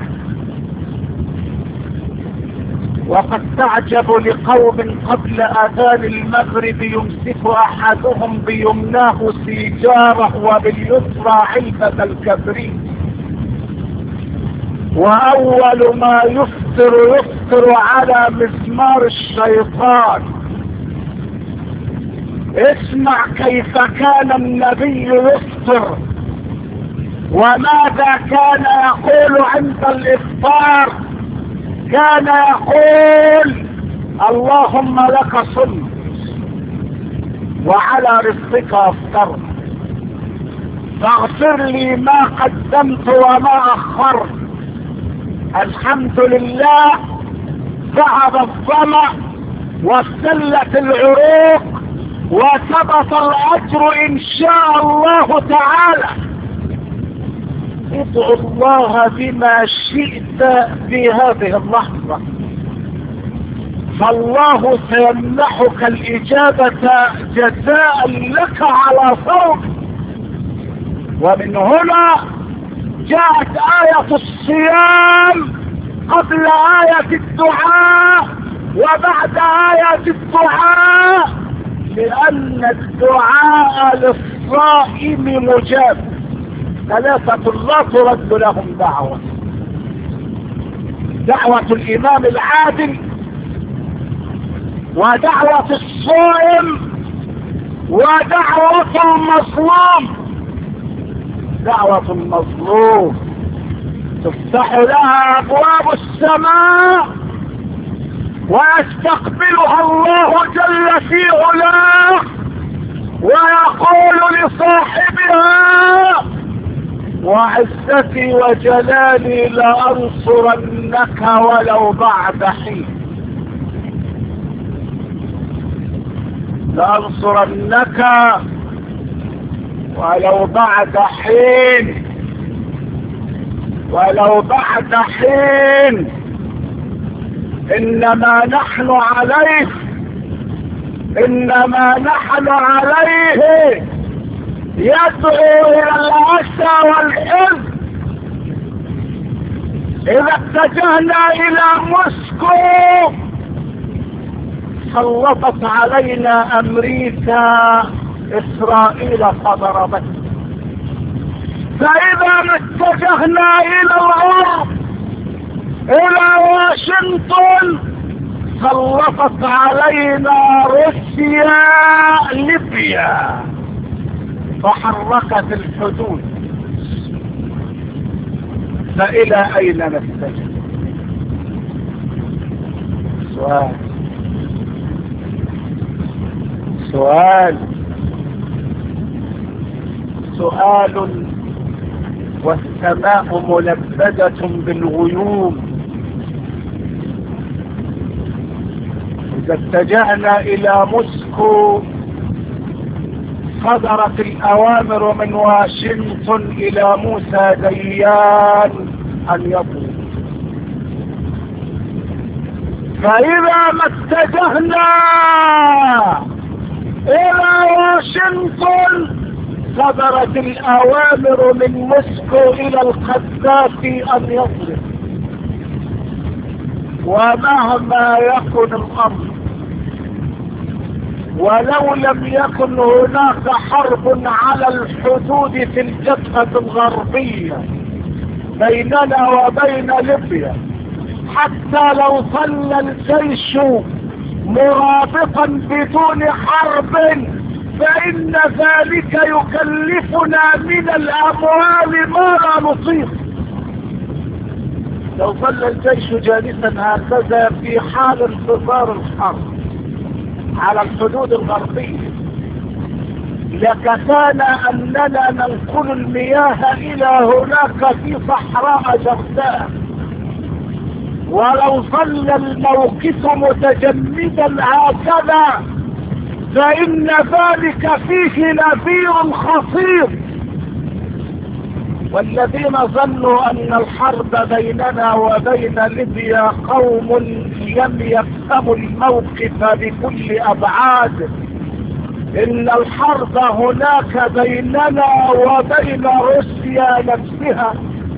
وقد تعجب لقوم قبل اذان المغرب يمسك احدهم بيمناه سيجاره وباليسرى علبة الكبريت، واول ما يفطر على مسمار الشيطان. اسمع كيف كان النبي يفطر وماذا كان يقول عند الافطار. كان يقول: اللهم لك صمت وعلى رزقك افطرت، فاغفر لي ما قدمت وما اخرت. الحمد لله ذهب الظمأ وابتلت العروق وثبت الاجر ان شاء الله تعالى. ادعو الله بما شئت في هذه اللحظة، فالله سيمنحك الاجابة جزاء لك على صوم. ومن هنا جاءت آية الصيام قبل آية الدعاء وبعد آية الدعاء، لأن الدعاء للصائم مجاب. ثلاثة لا ترد لهم دعوة: دعوة الإمام العادل، ودعوة الصائم، ودعوة المظلوم. دعوة المظلوم تفتح لها أبواب السماء ويستقبلها الله جل في علاه ويقول لصاحبها: وعزتي وجلالي لأنصرنك ولو بعد حين. لأنصرنك ولو بعد حين، ولو بعد حين. إنما نحن عليه، إنما نحن عليه يدعو إلى العسى والحزن. إذا اتجهنا إلى موسكو سلطت علينا أمريكا إسرائيل فضربت. فإذا اتجهنا إلى الغرب إلى واشنطن سلطت علينا روسيا ليبيا فحركت الحدود. فإلى أين نتجه؟ سؤال والسماء ملبدة بالغيوم. إذا اتجهنا إلى موسكو صدرت الأوامر من واشنطن إلى موسى ديان أن يطلب. فإذا ما اتجهنا إلى واشنطن صدرت الأوامر من موسكو إلى القذافي أن يطلب. ومهما يكن الأمر، ولو لم يكن هناك حرب على الحدود في الجبهة الغربية بيننا وبين ليبيا، حتى لو ظل الجيش مرابطا بدون حرب، فإن ذلك يكلفنا من الأموال ما لا نطيق. لو ظل الجيش جالسا هكذا في حال انتظار الحرب على الحدود الغربية لكفانا أننا ننقل المياه إلى هناك في صحراء جرداء. ولو ظل الموقف متجمدا هكذا فإن ذلك فيه نذير خطير. والذين ظنوا أن الحرب بيننا وبين ليبيا قوم لم يفهموا الموقف بكل أبعاد. ان الحرب هناك بيننا وبين روسيا نفسها،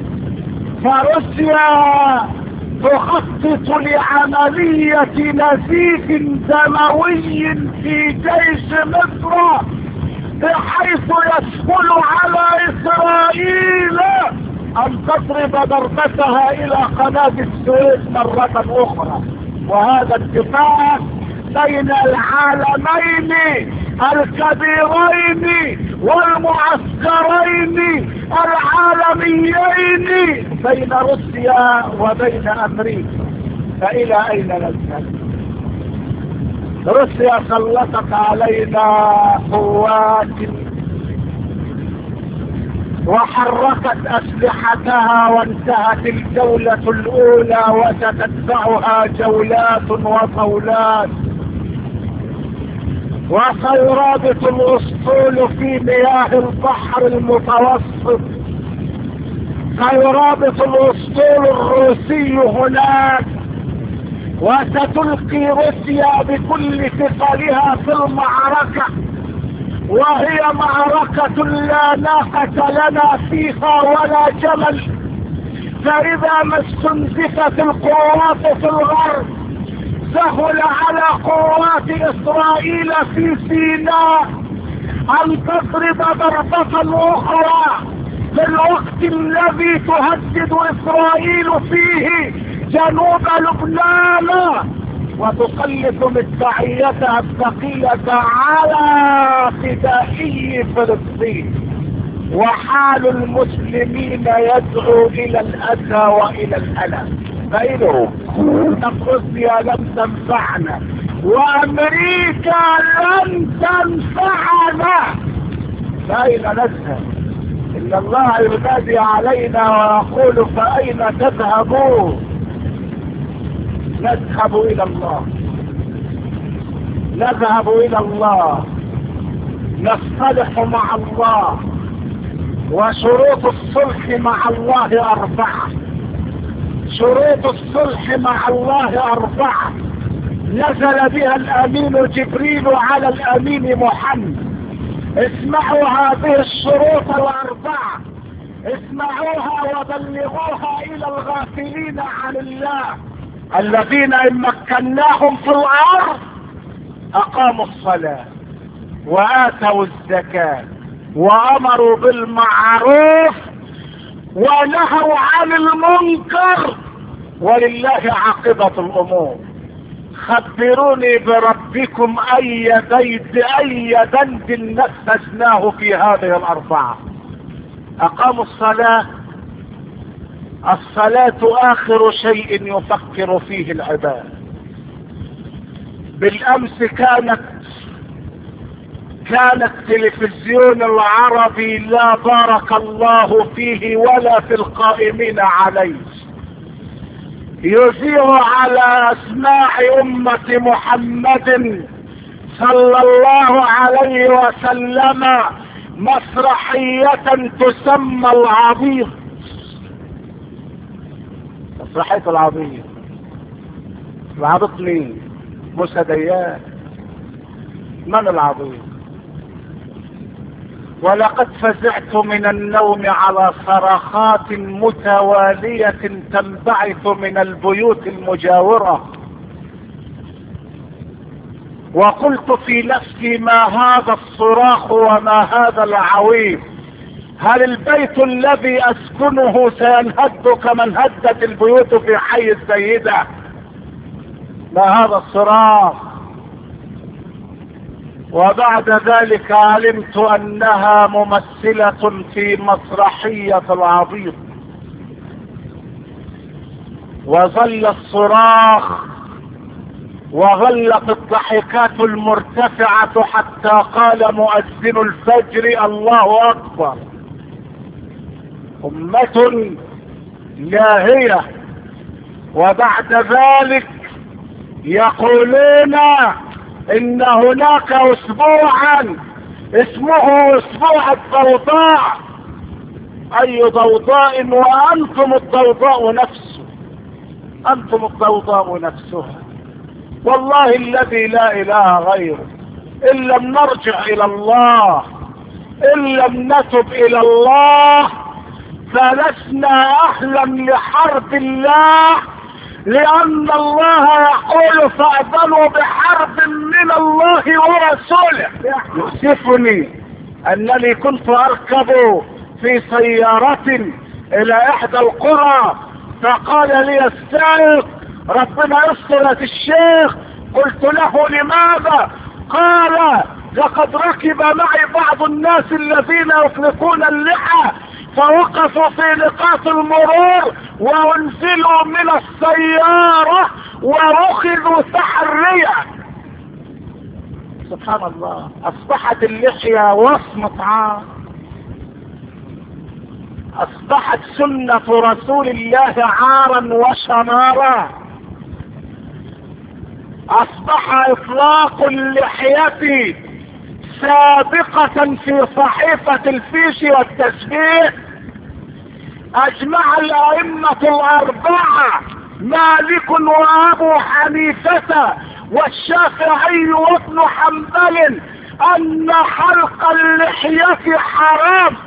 فروسيا تخطط لعملية نزيف دموي في جيش مصر، بحيث يسهل على اسرائيل ان تضرب ضربتها الى قناة السويس مرة اخرى. وهذا اتفاق بين العالمين الكبيرين والمعسكرين العالميين بين روسيا وبين امريكا. فالى اين نذهب؟ روسيا سلطت علينا قوات وحركت اسلحتها، وانتهت الجولة الاولى وستتبعها جولات وطولات، وسيرابط الاسطول في مياه البحر المتوسط، سيرابط الاسطول الروسي هناك، وستلقي روسيا بكل ثقلها في المعركة، وهي معركة لا ناقة لنا فيها ولا جمل. فإذا ما استنزفت القوات في الغرب سهل على قوات إسرائيل في سيناء أن تضرب ضربة أخرى في الوقت الذي تهدد إسرائيل فيه جنوب لبنان، وتسلط مدفعيتها الثقيلة على فدائي فلسطين. وحال المسلمين يدعو الى الاذى والى الالم. فإنه روسيا لم تنفعنا وامريكا لم تنفعنا، فأين نذهب؟ ان الله ينادي علينا ويقول فأين تذهبون؟ نذهب الى الله، نذهب الى الله، نصطلح مع الله. وشروط الصلح مع الله 4. شروط الصلح مع الله 4 نزل بها الامين جبريل على الامين محمد. اسمعوا هذه الشروط 4، اسمعوها وبلغوها الى الغافلين عن الله الذين ان مكناهم في الارض اقاموا الصلاة واتوا الزكاة وامروا بالمعروف ونهوا عن المنكر ولله عاقبة الامور. خبروني بربكم اي ذنب نفذناه في هذه 4. اقاموا الصلاة. الصلاة اخر شيء يفكر فيه العباد. بالامس كانت التلفزيون العربي لا بارك الله فيه ولا في القائمين عليه يذيع على اسماع امة محمد صلى الله عليه وسلم مسرحية تسمى العبيط. مسرحية العبيط. العبيط مين؟ موسى ديان. من العبيط؟ ولقد فزعت من النوم على صرخات متوالية تنبعث من البيوت المجاورة، وقلت في نفسي ما هذا الصراخ وما هذا العويل؟ هل البيت الذي اسكنه سينهد كما انهدت البيوت في حي السيدة؟ ما هذا الصراخ؟ وبعد ذلك علمت انها ممثلة في مسرحية العبيط. وظل الصراخ وظلت الضحكات المرتفعة حتى قال مؤذن الفجر الله اكبر. امة لاهية. وبعد ذلك يقولون ان هناك اسبوعا اسمه اسبوع الضوضاء. اي ضوضاء وانتم الضوضاء نفسه، انتم الضوضاء نفسها. والله الذي لا اله غيره ان لم نرجع الى الله، ان لم نتب الى الله، فلسنا اهلا لحرب الله، لان الله يقول فاذنوا بحرب من الله ورسوله. يؤسفني انني كنت اركب في سيارة الى احدى القرى، فقال لي السائق ربنا يستر الشيخ. قلت له لماذا؟ قال لقد ركب معي بعض الناس الذين يطلقون اللحى، فوقفوا في نقاط المرور وانزلوا من السيارة واخذوا تحريا. سبحان الله، اصبحت اللحية وصمة عار، اصبحت سنة رسول الله عارا وشنارا، اصبح اطلاق اللحية سابقة في صحيفة الفيش والتسبيح. اجمع الائمة الاربعة مالك وابو حنيفة والشافعي وابن حنبل ان حلق اللحية حرام،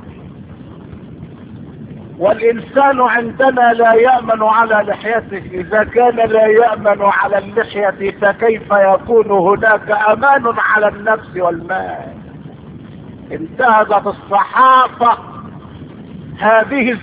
والانسان عندنا لا يأمن على لحيته. اذا كان لا يأمن على اللحية فكيف يكون هناك امان على النفس والمال؟ انتهزت الصحافة هذه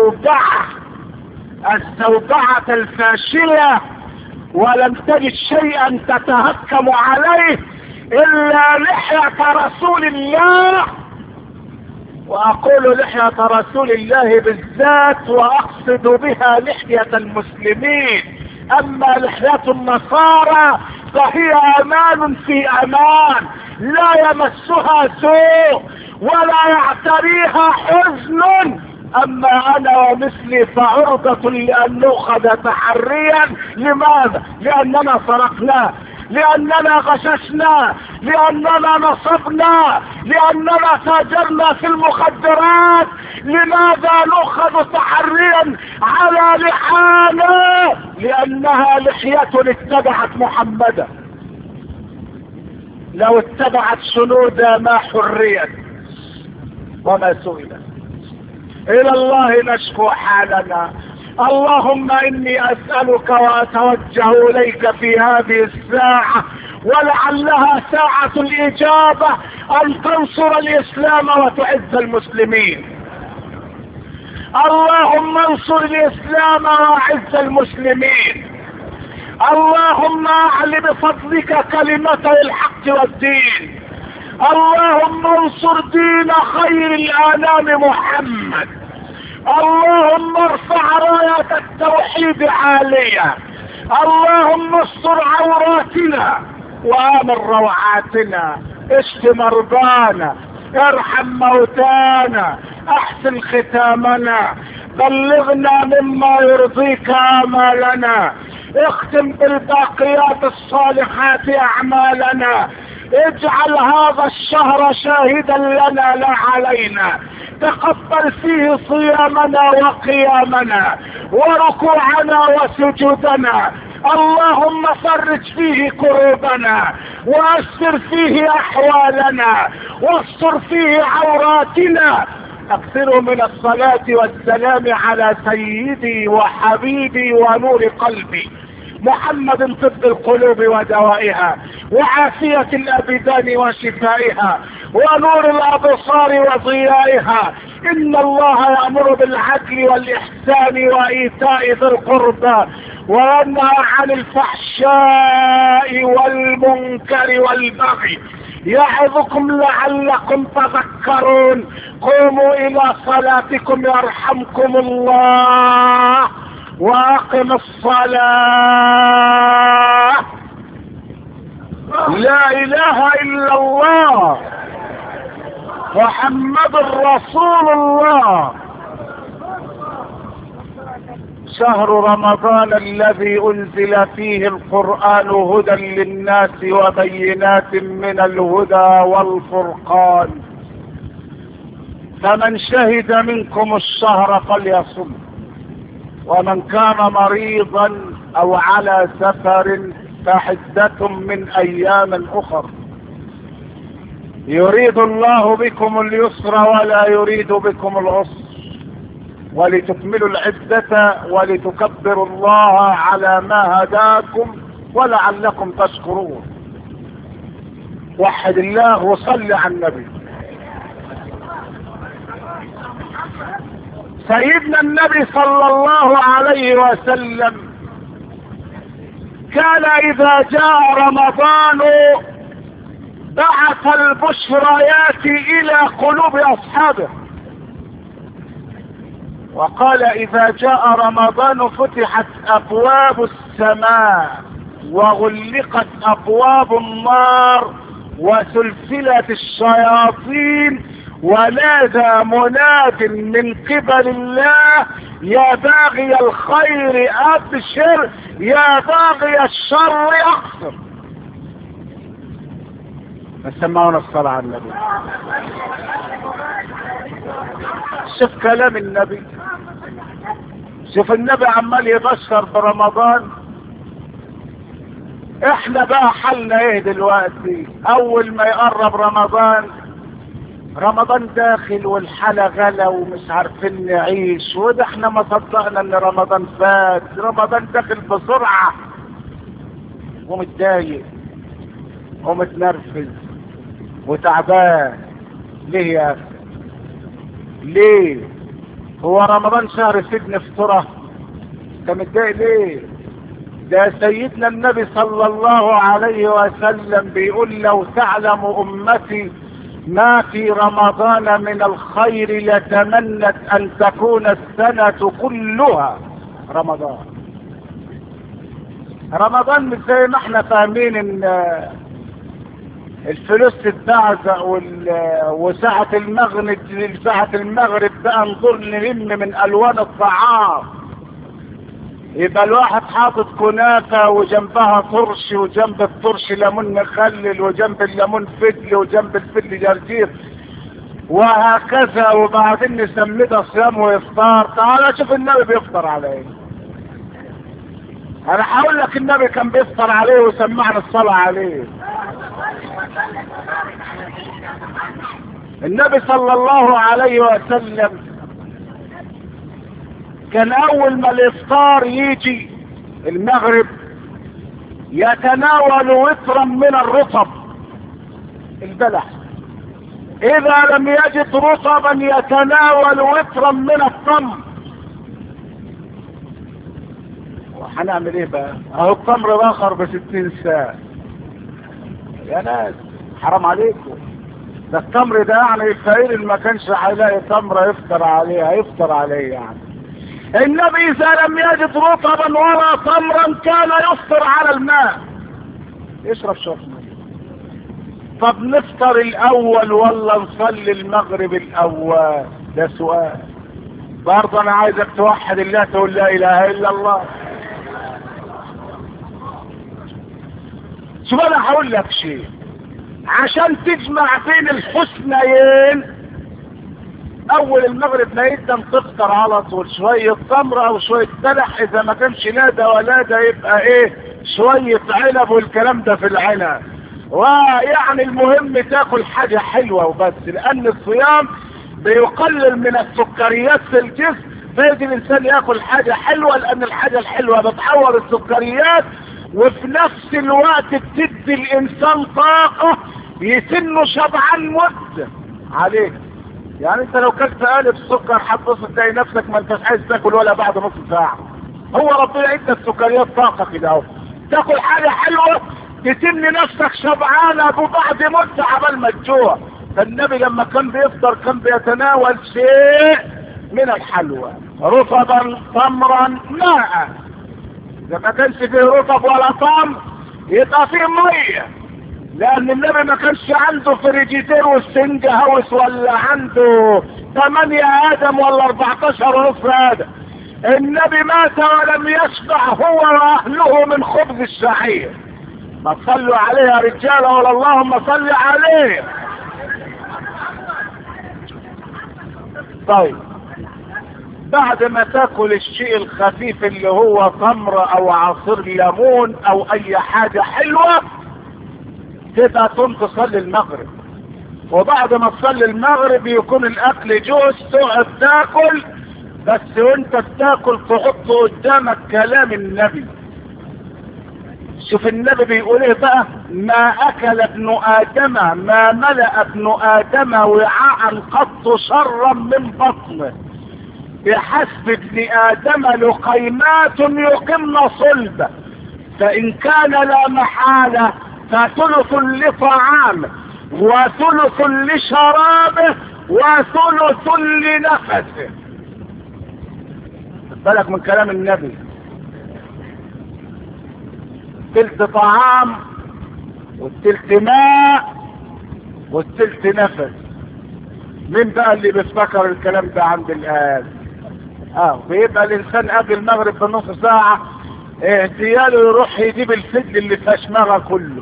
الزوبعة الفاشلة ولم تجد شيئا تتهكم عليه الا لحية رسول الله. واقول لحية رسول الله بالذات واقصد بها لحية المسلمين. اما لحية النصارى فهي امان في امان، لا يمسها سوء ولا يعتريها حزن. اما انا ومثلي فعرضة لان نؤخذ تحريا. لماذا؟ لاننا سرقنا، لاننا غششنا، لاننا نصبنا، لاننا تاجرنا في المخدرات. لماذا نؤخذ تحريا على لحانا؟ لانها لحية اتبعت محمدا، لو اتبعت شنودا ما حريت وما سئلت. الى الله نشكو حالنا. اللهم اني اسألك واتوجه اليك في هذه الساعة ولعلها ساعة الاجابة ان تنصر الاسلام وتعز المسلمين. اللهم انصر الاسلام واعز المسلمين. اللهم اعل بفضلك كلمتي الحق والدين. اللهم انصر دين خير الانام محمد. اللهم ارفع راية التوحيد عالية. اللهم استر عوراتنا وامن روعاتنا، اشف مرضانا، ارحم موتانا، احسن ختامنا، بلغنا مما يرضيك امالنا، اختم بالباقيات الصالحات اعمالنا، اجعل هذا الشهر شاهدا لنا لا علينا، تقبل فيه صيامنا وقيامنا وركوعنا وسجودنا. اللهم فرج فيه كروبنا وأسر فيه احوالنا واستر فيه عوراتنا. اكثروا من الصلاة والسلام على سيدي وحبيبي ونور قلبي محمد، طب القلوب ودوائها وعافية الابدان وشفائها ونور الابصار وضيائها. ان الله يأمر بالعدل والاحسان وايتاء ذي القربى وينهى عن الفحشاء والمنكر والبغي يعظكم لعلكم تذكرون. قوموا الى صلاتكم يرحمكم الله واقم الصلاة. لا اله الا الله محمد رسول الله. شهر رمضان الذي انزل فيه القرآن هدى للناس وبينات من الهدى والفرقان، فمن شهد منكم الشهر فليصم، ومن كان مريضا او على سفر فعدة من ايام اخر. يريد الله بكم اليسر ولا يريد بكم العسر ولتكملوا العدة ولتكبروا الله على ما هداكم ولعلكم تشكرون. وحد الله وصل على النبي. سيدنا النبي صلى الله عليه وسلم كان اذا جاء رمضان بعث البشريات الى قلوب اصحابه، وقال اذا جاء رمضان فتحت ابواب السماء وغلقت ابواب النار وسلسلة الشياطين ونادى مناد من قبل الله يا باغي الخير ابشر يا باغي الشر اقصر. سمعونا الصلاة على النبي. شوف كلام النبي، شوف النبي عمال يبشر برمضان. احنا بقى حالنا ايه دلوقتي؟ اول ما يقرب رمضان داخل والحالة غلا ومش عارفين نعيش، وده احنا ما صدقنا ان رمضان فات. رمضان داخل بسرعة ومتضايق ومتنرفز وتعبان. ليه يا اخي؟ ليه؟ هو رمضان شهر سجن فطرة؟ انت متضايق ليه؟ ده سيدنا النبي صلى الله عليه وسلم بيقول لو تعلم امتي ما في رمضان من الخير لتمنت ان تكون السنة كلها رمضان. رمضان مش زي ما احنا فاهمين ان الفلوس تتبعزق وساعة المغرب بقى نظر نلم من الوان الطعام، يبقى الواحد حاطط كنافة وجنبها طرش وجنب الطرش ليمون مخلل وجنب الليمون فجل وجنب الفجل جرجير وهكذا، وبعدين نسميه ده صيام وافطار. تعال شوف النبي بيفطر على ايه. انا هقول لك النبي كان بيفطر عليه وسمعنا الصلاة عليه. النبي صلى الله عليه وسلم كان اول ما الافطار يجي المغرب يتناول وترا من الرطب البلح، اذا لم يجد رطبا يتناول وترا من التمر. وهنعمل ايه بقى؟ اهو التمر باخر ب60 ساعة يا ناس، حرام عليكم. ده التمر ده يعني الفقير اللي ما كانش هيلاقي تمره يفطر عليه هيفطر عليه يعني. النبي اذا لم يجد رطبا ولا تمرا كان يفطر على الماء، يشرب شرب. طب نفطر الاول ولا نصلي المغرب الاول؟ ده سؤال. برضه انا عايزك توحد الله، تقول لا اله الا الله. شوف انا هقول لك شيء عشان تجمع بين الحسنيين. اول المغرب ما يقدم تفطر على طول شوية تمر او شوية بلح، اذا ما كانش لا ده ولا ده يبقى ايه شوية عنب والكلام ده في العنب. ويعني المهم تاكل حاجة حلوة وبس، لان الصيام بيقلل من السكريات في الجسم، فيجي الانسان ياكل حاجة حلوة، لان الحاجة الحلوة بتحول السكريات وفي نفس الوقت بتدي الانسان طاقة يسنه شبعان مدة عليك. يعني انت لو كلت قالب سكر هتبص تلاقي نفسك ما انتش عايز تاكل ولا بعد نص ساعة. هو ربنا ادى السكريات طاقة كده اهو. تاكل حاجة حلوة تسن نفسك شبعانة وبعد مدة عبال ما تجوع. فالنبي لما كان بيفطر كان بيتناول شيء من الحلوى، رطبا تمرا ماء. اذا ما كانش فيه رطب ولا تمر يبقى فيه ميه، لان النبي ما كانش عنده فريجيتير والسنج هاوس ولا عنده 8 ادم ولا 14 ونص ادم. النبي مات ولم يشبع هو واهله من خبز الشعير. ما تصلوا عليه يا رجاله ولا اللهم صل عليه. طيب بعد ما تاكل الشيء الخفيف اللي هو تمر او عصير ليمون او اي حاجة حلوة تبقى تقوم تصلي المغرب. وبعد ما تصلي المغرب يكون الاكل جوز تقعد تاكل، بس وانت بتاكل تحط قدامك كلام النبي. شوف النبي بيقول ايه بقى: ما اكل ابن ادم، ما ملأ ابن ادم وعاء قط شرا من بطنه، بحسب ابن ادم لقيمات يقمن صلبه، فان كان لا محالة فثلث لطعامه وثلث لشرابه وثلث لنفسه. بالك من كلام النبي، تلت طعام والتلت ماء والتلت نفس. مين بقى اللي بيفتكر الكلام ده عند الآن؟ بيبقى الانسان قبل المغرب بنص ساعة احتياله يروح يجيب الفجل اللي في اشماغه كله،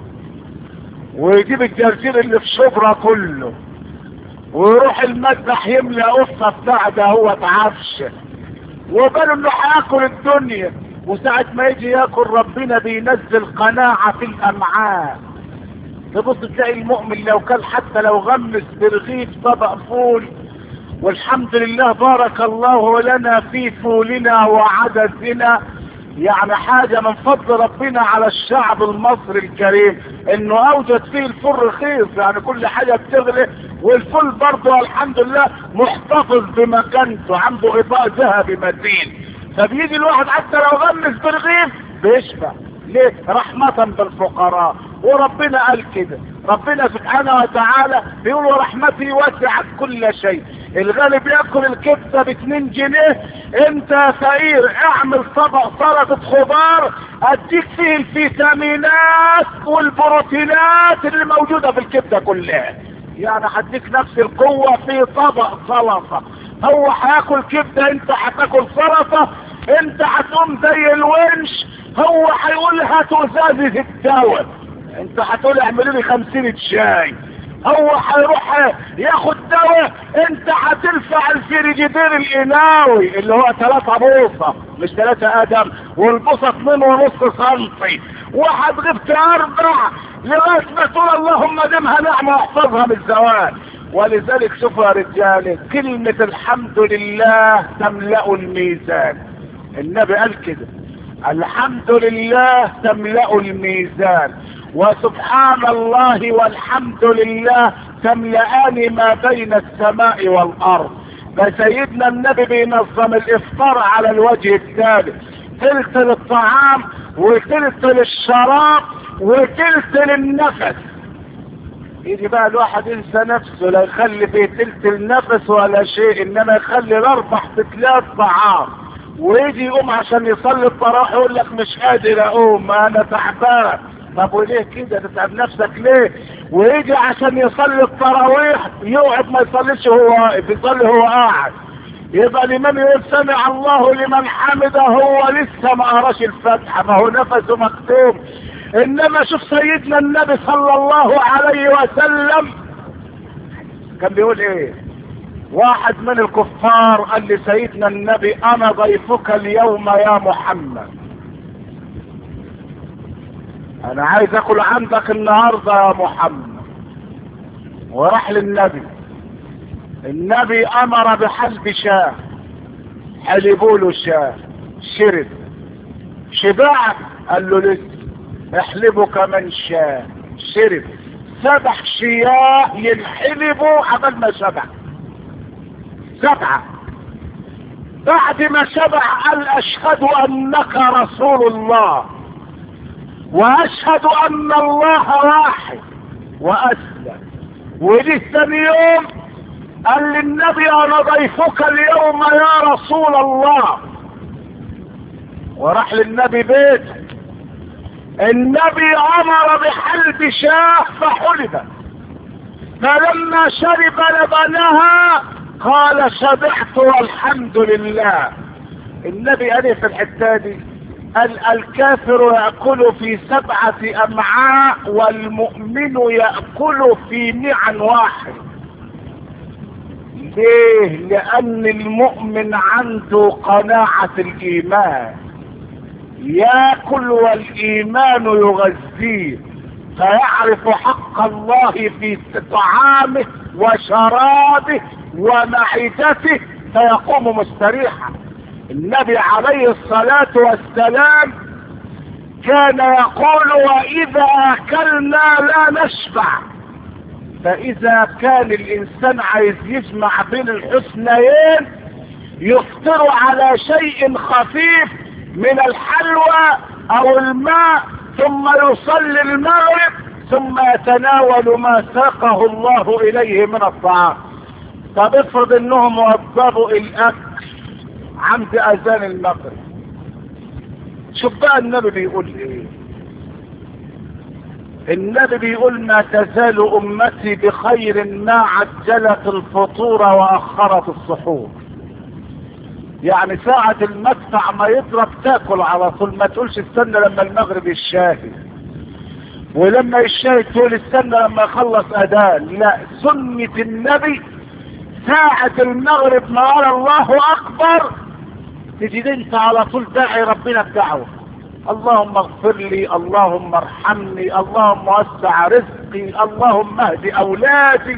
ويجيب الجرجير اللي في شبرا كله، ويروح المذبح يملى قصة بتاع ده هو تعفش، وباله انه هياكل الدنيا. وساعة ما يجي ياكل ربنا بينزل قناعة في الامعاء. تبص تلاقي المؤمن لو كان حتى لو غمس برغيف طبق فول، والحمد لله بارك الله لنا في فولنا وعدسنا، يعني حاجة من فضل ربنا على الشعب المصري الكريم انه اوجد فيه الفول رخيص، يعني كل حاجة بتغلي، والفول برضه الحمد لله محتفظ بمكانته، عنده غطاء ذهبي متين. فبيجي الواحد حتى لو غمس برغيف بيشبع. ليه؟ رحمة بالفقراء. وربنا قال كده، ربنا سبحانه وتعالى بيقول: ورحمتي وسعت كل شيء. الغالي بياكل الكبسة ب2 جنيه، انت يا فقير اعمل طبق سلطة خضار اديك فيه الفيتامينات والبروتينات اللي موجودة في الكبسة كلها، يعني هديك نفس القوة في طبق سلطة. هو هياكل كبدة، انت هتاكل سلطة، انت هتقوم زي الونش، هو هيقول هاتوا ازازة الدواء، انت هتقول اعملوا لي 50 شاي. هو هيروح ياخد دواء، انت هترفع الفريجيدير القناوي اللي هو 3 بوصة مش 3 ادم، والبوصة 2.5 سنتي، وهتغيب 4 لغاية ما تقول اللهم دمها نعمة واحفظها من الزوال. ولذلك شوفوا يا رجالي، كلمة الحمد لله تملأ الميزان. النبي قال كده: الحمد لله تملأ الميزان، وسبحان الله والحمد لله تملأان ما بين السماء والأرض. فسيدنا النبي بينظم الإفطار على الوجه التالي: تلت للطعام وتلت للشراب وتلت للنفس. يجي بقى الواحد ينسى نفسه، لا يخلي فيه تلت النفس ولا شيء، انما يخلي ال4 تلات طعام، ويجي يقوم عشان يصلي التراويح يقول لك مش قادر اقوم انا تعبان. طب وليه كده؟ تتعب نفسك ليه؟ ويجي عشان يصلي التراويح يقعد ما يصليش هو واقف، يصلي هو قاعد. يبقى الامام يقول سمع الله لمن حمده، هو لسه ما قراش الفاتحه، ما هو نفسه مكتوم. انما شوف سيدنا النبي صلى الله عليه وسلم كان بيقول ايه؟ واحد من الكفار قال لسيدنا النبي: انا ضيفك اليوم يا محمد، انا عايز اكل عندك النهارده يا محمد. وراح للنبي، النبي امر بحلب شاه، حلبوا له شاه، شرب، شبع، قال له لسه احلبوا كمان شاه، شرب، 7 شياه ينحلبوا قبل ما شبع، 7. بعد ما شبع قال: اشهد انك رسول الله، واشهد ان الله واحد، واسلم. ودي ثاني يوم قال للنبي: انا ضيفك اليوم يا رسول الله. وراح للنبي بيته، النبي امر بحلب شاه فحلب، فلما شرب لبنها قال: شبعت والحمد لله. النبي قال في الحته دي: الكافر يأكل في 7 أمعاء والمؤمن يأكل في معن واحد. ليه؟ لأن المؤمن عنده قناعة الإيمان، يأكل والإيمان يغذيه، فيعرف حق الله في طعامه وشرابه ومعدته فيقوم مستريحا. النبي عليه الصلاة والسلام كان يقول: واذا اكلنا لا نشبع. فاذا كان الانسان عايز يجمع بين الحسنيين يفطر على شيء خفيف من الحلوى او الماء ثم يصلي المغرب ثم يتناول ما ساقه الله اليه من الطعام. طب افرض انهم وضبوا الاكل عند اذان المغرب، شوف بقى النبي بيقول ايه. النبي بيقول: ما تزال امتي بخير ما عجلت الفطور واخرت السحور. يعني ساعة المدفع ما يضرب تاكل على طول، ما تقولش استنى لما المغرب يشاهد، ولما يشاهد تقول استنى لما يخلص اذان. لا، سنة النبي ساعة المغرب ما قال الله اكبر تجد انت على طول داعي ربنا بدعوة: اللهم اغفر لي، اللهم ارحمني، اللهم وسع رزقي، اللهم اهد اولادي.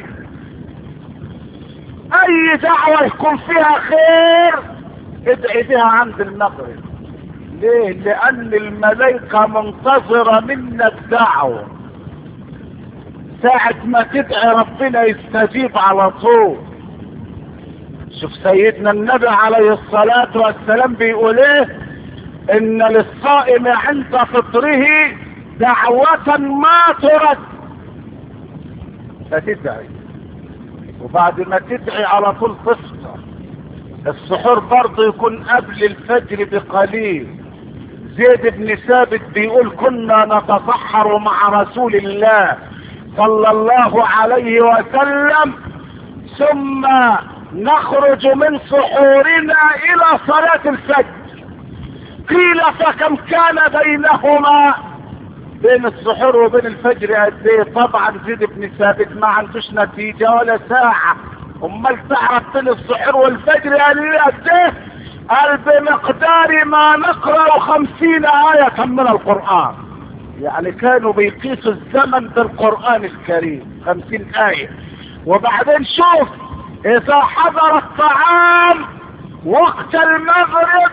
اي دعوة يكون فيها خير ادعي بها عند المغرب. ليه؟ لان الملائكة منتظرة منك دعوة. ساعة ما تدعي ربنا يستجيب على طول. شوف سيدنا النبي عليه الصلاة والسلام بيقول ايه: ان للصائم عند فطره دعوة ما ترد. فتدعي، وبعد ما تدعي على طول تفطر. السحور برضه يكون قبل الفجر بقليل. زيد بن ثابت بيقول: كنا نتسحر مع رسول الله صلى الله عليه وسلم ثم نخرج من سحورنا الى صلاة الفجر. قيل: فكم كان بينهما؟ بين السحور وبين الفجر قد ايه؟ طبعا زيد بن ثابت ما عندوش نتيجة ولا ساعة. امال تعرف بين السحور والفجر قال ايه قد ايه؟ قال: بمقدار ما نقرأ 50 آية من القرآن. يعني كانوا بيقيسوا الزمن بالقرآن الكريم 50 آية. وبعدين شوف، اذا حضر الطعام وقت المغرب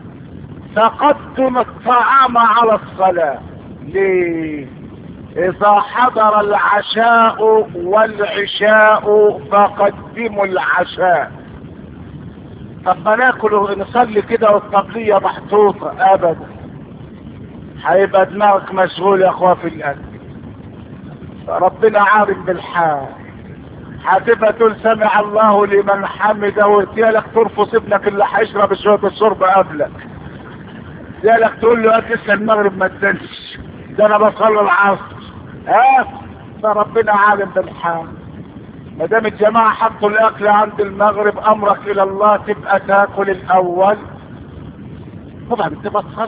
فقدم الطعام على الصلاة. ليه؟ اذا حضر العشاء والعشاء فقدموا العشاء. طب ما ناكل ونصلي كده والطبلية محطوطة؟ ابدا، هيبقى دماغك مشغول يا اخوة في الاكل. ربنا عارف بالحال. هتبقى تقول سمع الله لمن حمده وارتيالك ترفض ابنك اللي هيشرب شوية الشرب قبلك. ارتيالك تقول له لسه المغرب ما تدنش، ده انا بصلي العصر. فربنا عالم بالحال. ما دام الجماعة حطوا الاكل عند المغرب امرك الى الله تبقى تاكل الاول وبعدين تبقى تصلي.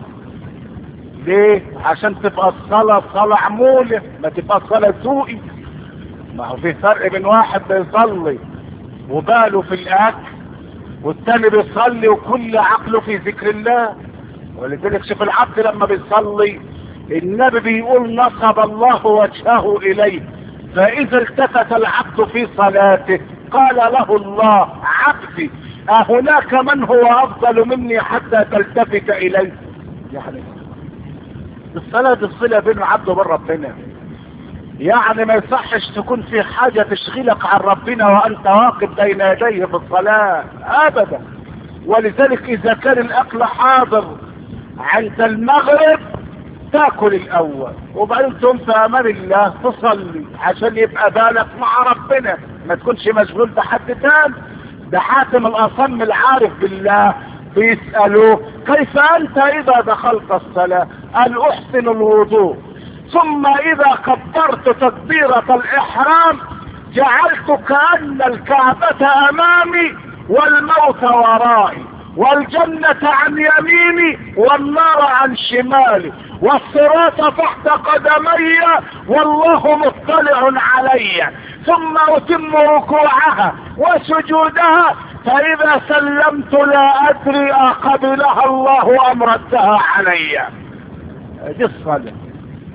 ليه؟ عشان تبقى الصلاة صلاة عمولة، ما تبقى الصلاة سوقي. ما هو في فرق بين واحد بيصلي وباله في الاكل والتاني بيصلي وكل عقله في ذكر الله. ولذلك شوف العبد لما بيصلي النبي بيقول: نصب الله وجهه اليه، فاذا التفت العبد في صلاته قال له الله: عبدي اهناك من هو افضل مني حتى تلتفت اليه؟ يعني الصلاة دي الصلة بين العبد وبين ربنا. يعني ما يصحش تكون في حاجة تشغلك عن ربنا وانت واقف بين يديه في الصلاة ابدا. ولذلك اذا كان الاكل حاضر عند المغرب تاكل الاول وبعدين تقوم في امان الله تصلي عشان يبقى بالك مع ربنا، ما تكونش مشغول بحد تاني. ده حاتم الاصم العارف بالله بيسألوه: كيف انت اذا دخلت الصلاة؟ قال: احسن الوضوء ثم اذا كبرت تكبيرة الاحرام جعلت كأن الكعبة امامي والموت ورائي والجنة عن يميني والنار عن شمالي والصراط تحت قدمي والله مطلع علي. ثم اتم ركوعها وسجودها فاذا سلمت لا ادري اقبلها الله ام ردها علي. دي الصلاة.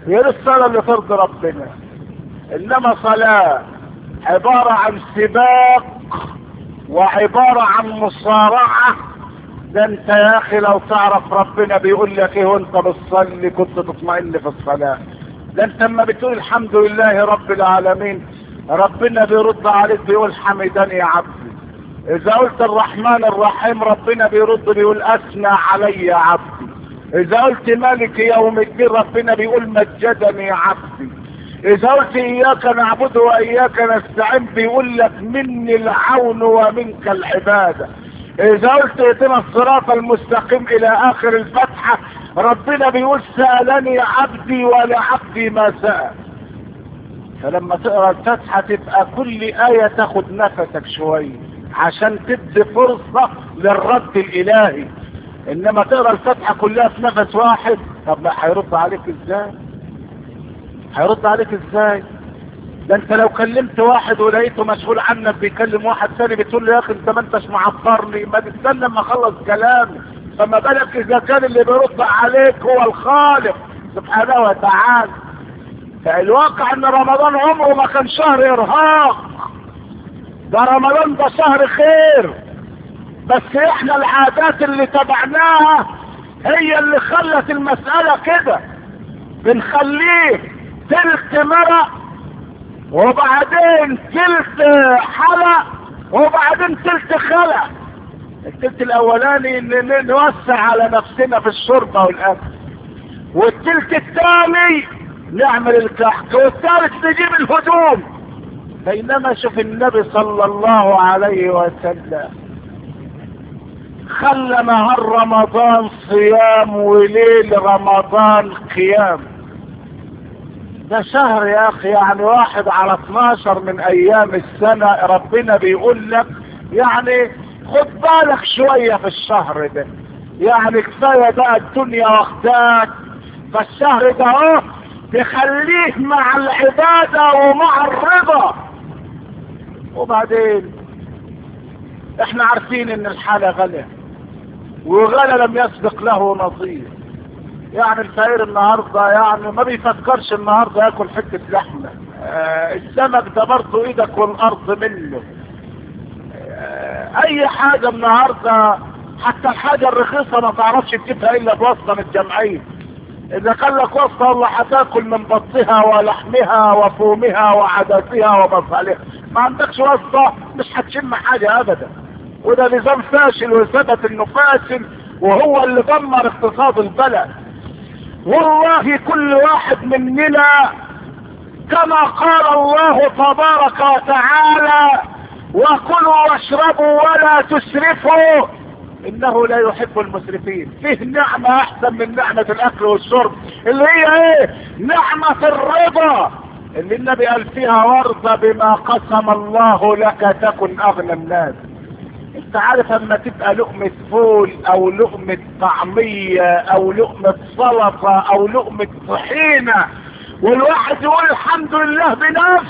هي دي الصلاة اللي ترضي ربنا. انما صلاة عبارة عن سباق وعبارة عن مصارعة، ده انت يا اخي لو تعرف ربنا بيقول لك ايه وانت بتصلي كنت تطمئن في الصلاة. ده انت لما بتقول الحمد لله رب العالمين ربنا بيرد عليك بيقول حمدني يا عبدي. اذا قلت الرحمن الرحيم ربنا بيرد بيقول اثنى علي يا عبدي. اذا قلت مالك يوم الدين ربنا بيقول مجدني يا عبدي. اذا قلت اياك نعبد واياك نستعين بيقول لك مني العون ومنك العبادة. اذا قلت اهدنا الصراط المستقيم الى اخر الفتحة ربنا بيقول سألني عبدي ولعبدي ما سأل. فلما تقرأ الفتحة تبقى كل آية تاخد نفسك شوية عشان تدي فرصة للرد الالهي. انما تقرأ الفتحة كلها في نفس واحد، طب لا هيرد عليك ازاي؟ هيرد عليك ازاي؟ ده انت لو كلمت واحد ولقيته مسؤول عنك بيكلم واحد ثاني بتقول له يا اخي انت ما انتش معبرني، ما تستنى لما اخلص كلامي. فما بالك اذا كان اللي بيرد عليك هو الخالق سبحانه وتعالى. فالواقع ان رمضان عمره ما كان شهر ارهاق، ده رمضان ده شهر خير. بس احنا العادات اللي تبعناها هي اللي خلت المسألة كده. بنخليه تلت مرق وبعدين تلت حلق وبعدين تلت خلق. التلت الاولاني نوسع على نفسنا في الشرطة والاكل، والتلت الثاني نعمل الكحك، والثالث نجيب الهدوم. بينما شوف النبي صلى الله عليه وسلم خلى نهار رمضان صيام وليل رمضان قيام. ده شهر يا اخي، يعني 1/12 من ايام السنة ربنا بيقول لك يعني خد بالك شوية في الشهر ده، يعني كفاية بقى الدنيا واخداك. فالشهر ده اهو تخليه مع العبادة ومع الرضا. وبعدين احنا عارفين ان الحالة غلا، وغلا لم يسبق له نظير. يعني الفقير النهاردة يعني ما بيفكرش النهاردة ياكل حتة لحمة. السمك ده برضه ايدك والارض منه. اي حاجة النهاردة حتى الحاجة الرخيصة ما تعرفش تجيبها الا بواسطة من الجمعية. اذا كان لك واسطة والله هتاكل من بطها ولحمها وفومها وعدسها وبصلها. ما عندكش واسطة مش هتشم حاجة ابدا. وده نظام فاشل وثبت انه فاشل، وهو اللي دمر اقتصاد البلد. والله كل واحد مننا كما قال الله تبارك وتعالى وكلوا واشربوا ولا تسرفوا انه لا يحب المسرفين. فيه نعمة احسن من نعمة الاكل والشرب اللي هي ايه؟ نعمة الرضا اللي النبي قال فيها وارضى بما قسم الله لك تكن اغنى الناس. انت عارف اما تبقى لقمة فول او لقمة طعمية او لقمة سلطة او لقمة طحينة والواحد يقول الحمد لله بنفس،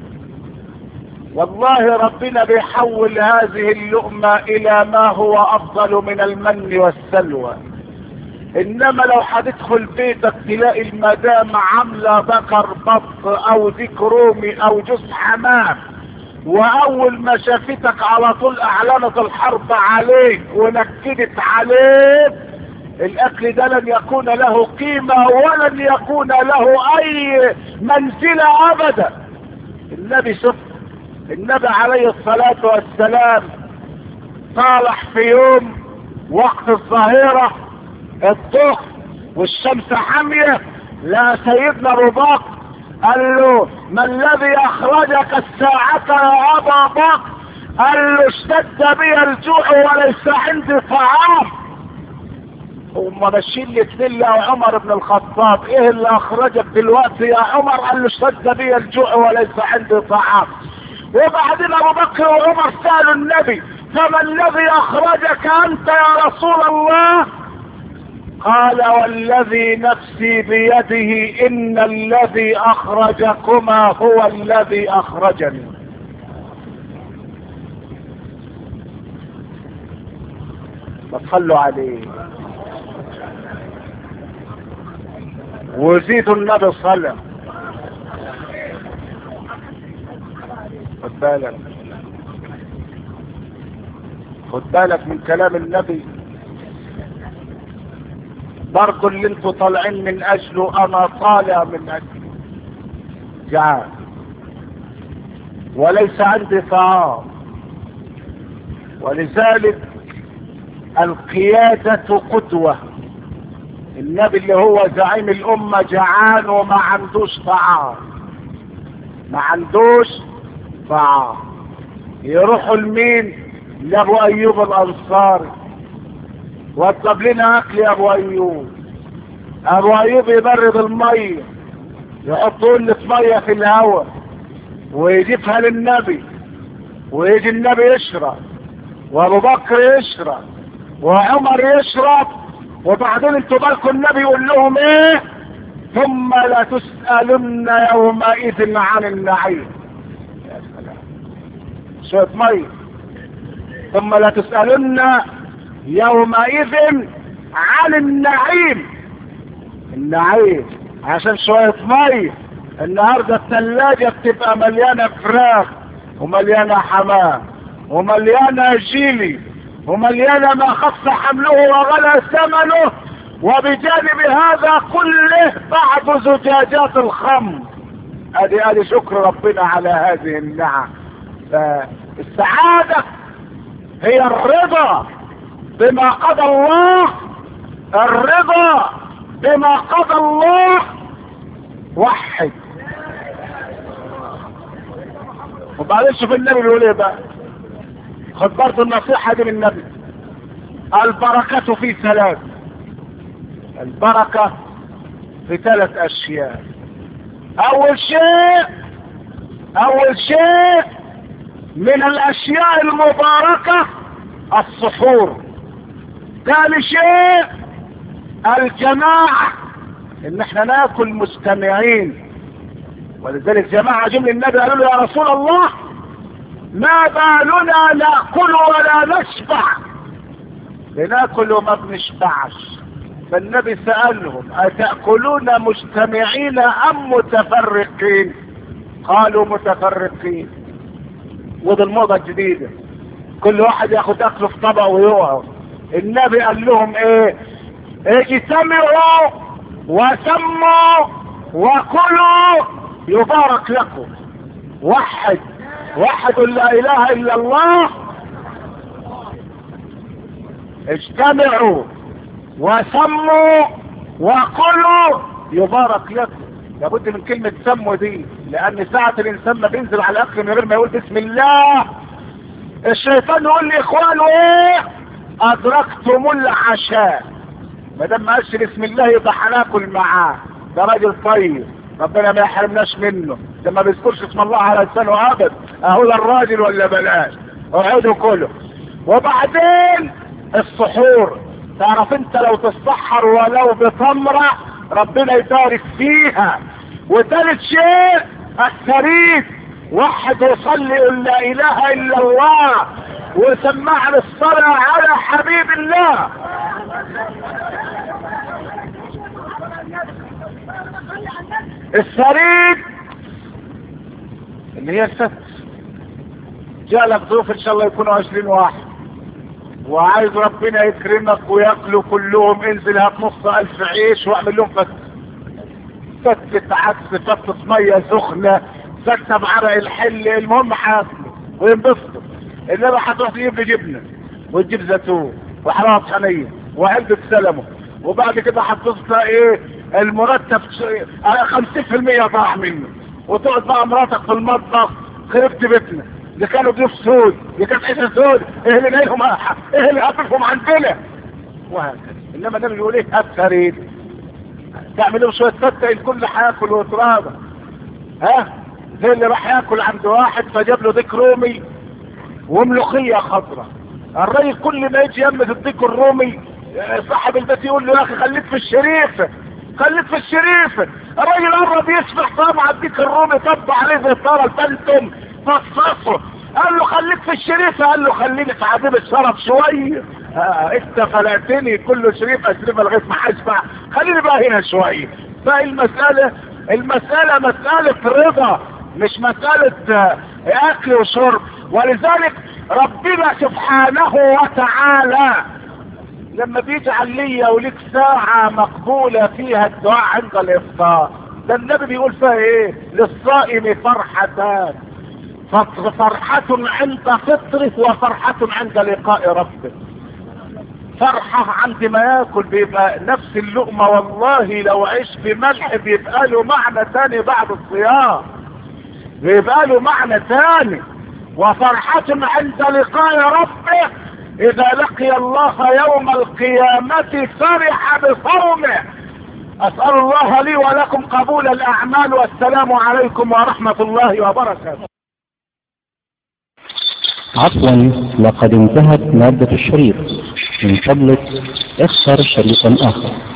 والله ربنا بيحول هذه اللقمة الى ما هو افضل من المن والسلوى. انما لو هتدخل بيتك تلاقي المدام عاملة بقر بط او ديك رومي او جوز حمام، واول ما شافتك على طول اعلنت الحرب عليك ونكدت عليك، الاكل ده لن يكون له قيمة ولن يكون له اي منزلة ابدا. النبي شوف النبي عليه الصلاة والسلام طالع في يوم وقت الظهيرة الظهر والشمس حامية، لا سيدنا ابو بكر قال له ما الذي اخرجك الساعة يا ابا بكر؟ قال له اشتد بي الجوع وليس عندي طعام. هم ماشيين الاثنين يا عمر بن الخطاب، ايه اللي اخرجك دلوقتي يا عمر؟ قال له اشتد بي الجوع وليس عندي طعام. وبعدين ابو بكر وعمر سألوا النبي فما الذي اخرجك انت يا رسول الله؟ قال والذي نفسي بيده ان الذي اخرجكما هو الذي اخرجني. ما تصلوا عليه. وزيدوا النبي صلى. خد بالك، خد بالك من كلام النبي. برضو اللي انتوا طالعين من اجله انا طالع من اجله. جعان وليس عندي طعام، ولذلك القيادة قدوة. النبي اللي هو زعيم الامة جعان وما عندوش طعام، ما عندوش طعام. يروحوا لمين؟ لابو ايوب الانصاري، واطلب لنا اكل يا ابو ايوب. ابو ايوب يبرد المية، يحطوا لنا مية في الهواء ويجيبها للنبي، ويجي النبي يشرب، وابو بكر يشرب، وعمر يشرب. وبعدين انتوا بالكم النبي يقول لهم ايه؟ ثم لا تسألن يومئذ عن النعيم. يا سلام، شوية مية. ثم لا تسألن يومئذ عن النعيم. النعيم عشان شوية مية. النهاردة الثلاجة بتبقى مليانة فراخ، ومليانة حمام، ومليانة جيلي، ومليانة ما خف حمله وغلى ثمنه، وبجانب هذا كله بعض زجاجات الخمر. ادي شكر ربنا على هذه النعم. فالسعادة هي الرضا بما قضى الله، الرضا بما قضى الله. وحد. وبعدين شوف النبي بيقول ايه بقى. خد برضه النصيحة دي من النبي. البركة في ثلاث. البركة في ثلاث اشياء. اول شيء من الاشياء المباركة السحور. ثاني شيء الجماعة، ان احنا ناكل مجتمعين. ولذلك جماعة جم للنبي قالوا له يا رسول الله ما بالنا ناكل ولا نشبع؟ بناكل وما بنشبعش. فالنبي سألهم أتأكلون مجتمعين أم متفرقين؟ قالوا متفرقين. ودي الموضة الجديدة، كل واحد ياخد أكله في طبق ويقعد. النبي قال لهم ايه؟ اجتمعوا وسموا وكلوا يبارك لكم. وحد لا اله الا الله. اجتمعوا وسموا وكلوا يبارك لكم. لابد من كلمة سموا دي، لان ساعة الانسان ما بينزل على الاكل من غير ما يقول بسم الله، الشيطان يقول لي اخوانه ايه؟ ادركتم العشاء. ما دام ما قالش بسم الله يبقى هناكل معاه. ده راجل طيب، ربنا ما يحرمناش منه. ده ما بيذكرش اسم الله على لسانه ابدا. اهو ده الراجل ولا بلاش؟ اقعدوا كله. وبعدين السحور، تعرف انت لو تسحر ولو بتمرة ربنا يبارك فيها. وثالث شيء الثريد. وحد وصلي قل لا اله الا الله وسمعنا الصلاة على حبيب الله. الثريد اللي هي الست، جاء لك ضيوف ان شاء الله يكونوا 20 واحد، وعايز ربنا يكرمك وياكلوا كلهم، انزل هات نص 1000 عيش واعمل لهم فتة عدس، فتة مية سخنة، فتة بعرق الحل، المهم هياكلوا وينبسطوا. انما هتروح تجيب لي جبنة وتجيب زيتون وحلاوة طحينية وعلبة سلمون، وبعد كده هتصل ايه المرتب 50% ضاع منه، وتقعد بقى مراتك في المطبخ خربت بيتنا. اللي كانوا ضيوف سود، اللي كانت عيشة سود، ايه اللي نايلهم، ايه اللي هاتفهم عندنا، وهكذا. انما النبي بيقول ايه؟ الثريد. تعملوا شوية فتة الكل هياكل ويتراضى. ها زي اللي راح ياكل عند واحد فجاب له ديك رومي وملوخية خضراء. الراجل كل ما يجي يمس الديك الرومي صاحب البيت يقول له يا اخي خليك في الشريف، خليك في الشريف. الراجل قرب يسفح طبعا الديك الرومي، طب عليه زي الطاره الفانتوم فصصه. قال له خليك في الشريف، قال له خليني في عذاب الشرف شويه. انت فلقتني كله شريف اشرف لغايه ما هشبع، خليني بقى هنا شويه. فالمسألة مسألة رضا، مش مسألة اكل وشرب. ولذلك ربنا سبحانه وتعالى لما بيجعل لي وليك ساعة مقبولة فيها الدعاء عند الافطار، ده النبي بيقول فيها ايه؟ للصائم فرحتان، فرحة عند فطره وفرحة عند لقاء ربه. فرحة عند ما ياكل بيبقى نفس اللقمة، والله لو عيش بملح بيبقى له معنى تاني بعد الصيام، بيبقى له معنى تاني. وفرحة عند لقاء ربه، اذا لقي الله يوم القيامة فرح بصومه. اسأل الله لي ولكم قبول الاعمال، والسلام عليكم ورحمة الله وبركاته. عفوا، لقد انتهت مادة الشريط، من فضلك اختر شريطا آخر.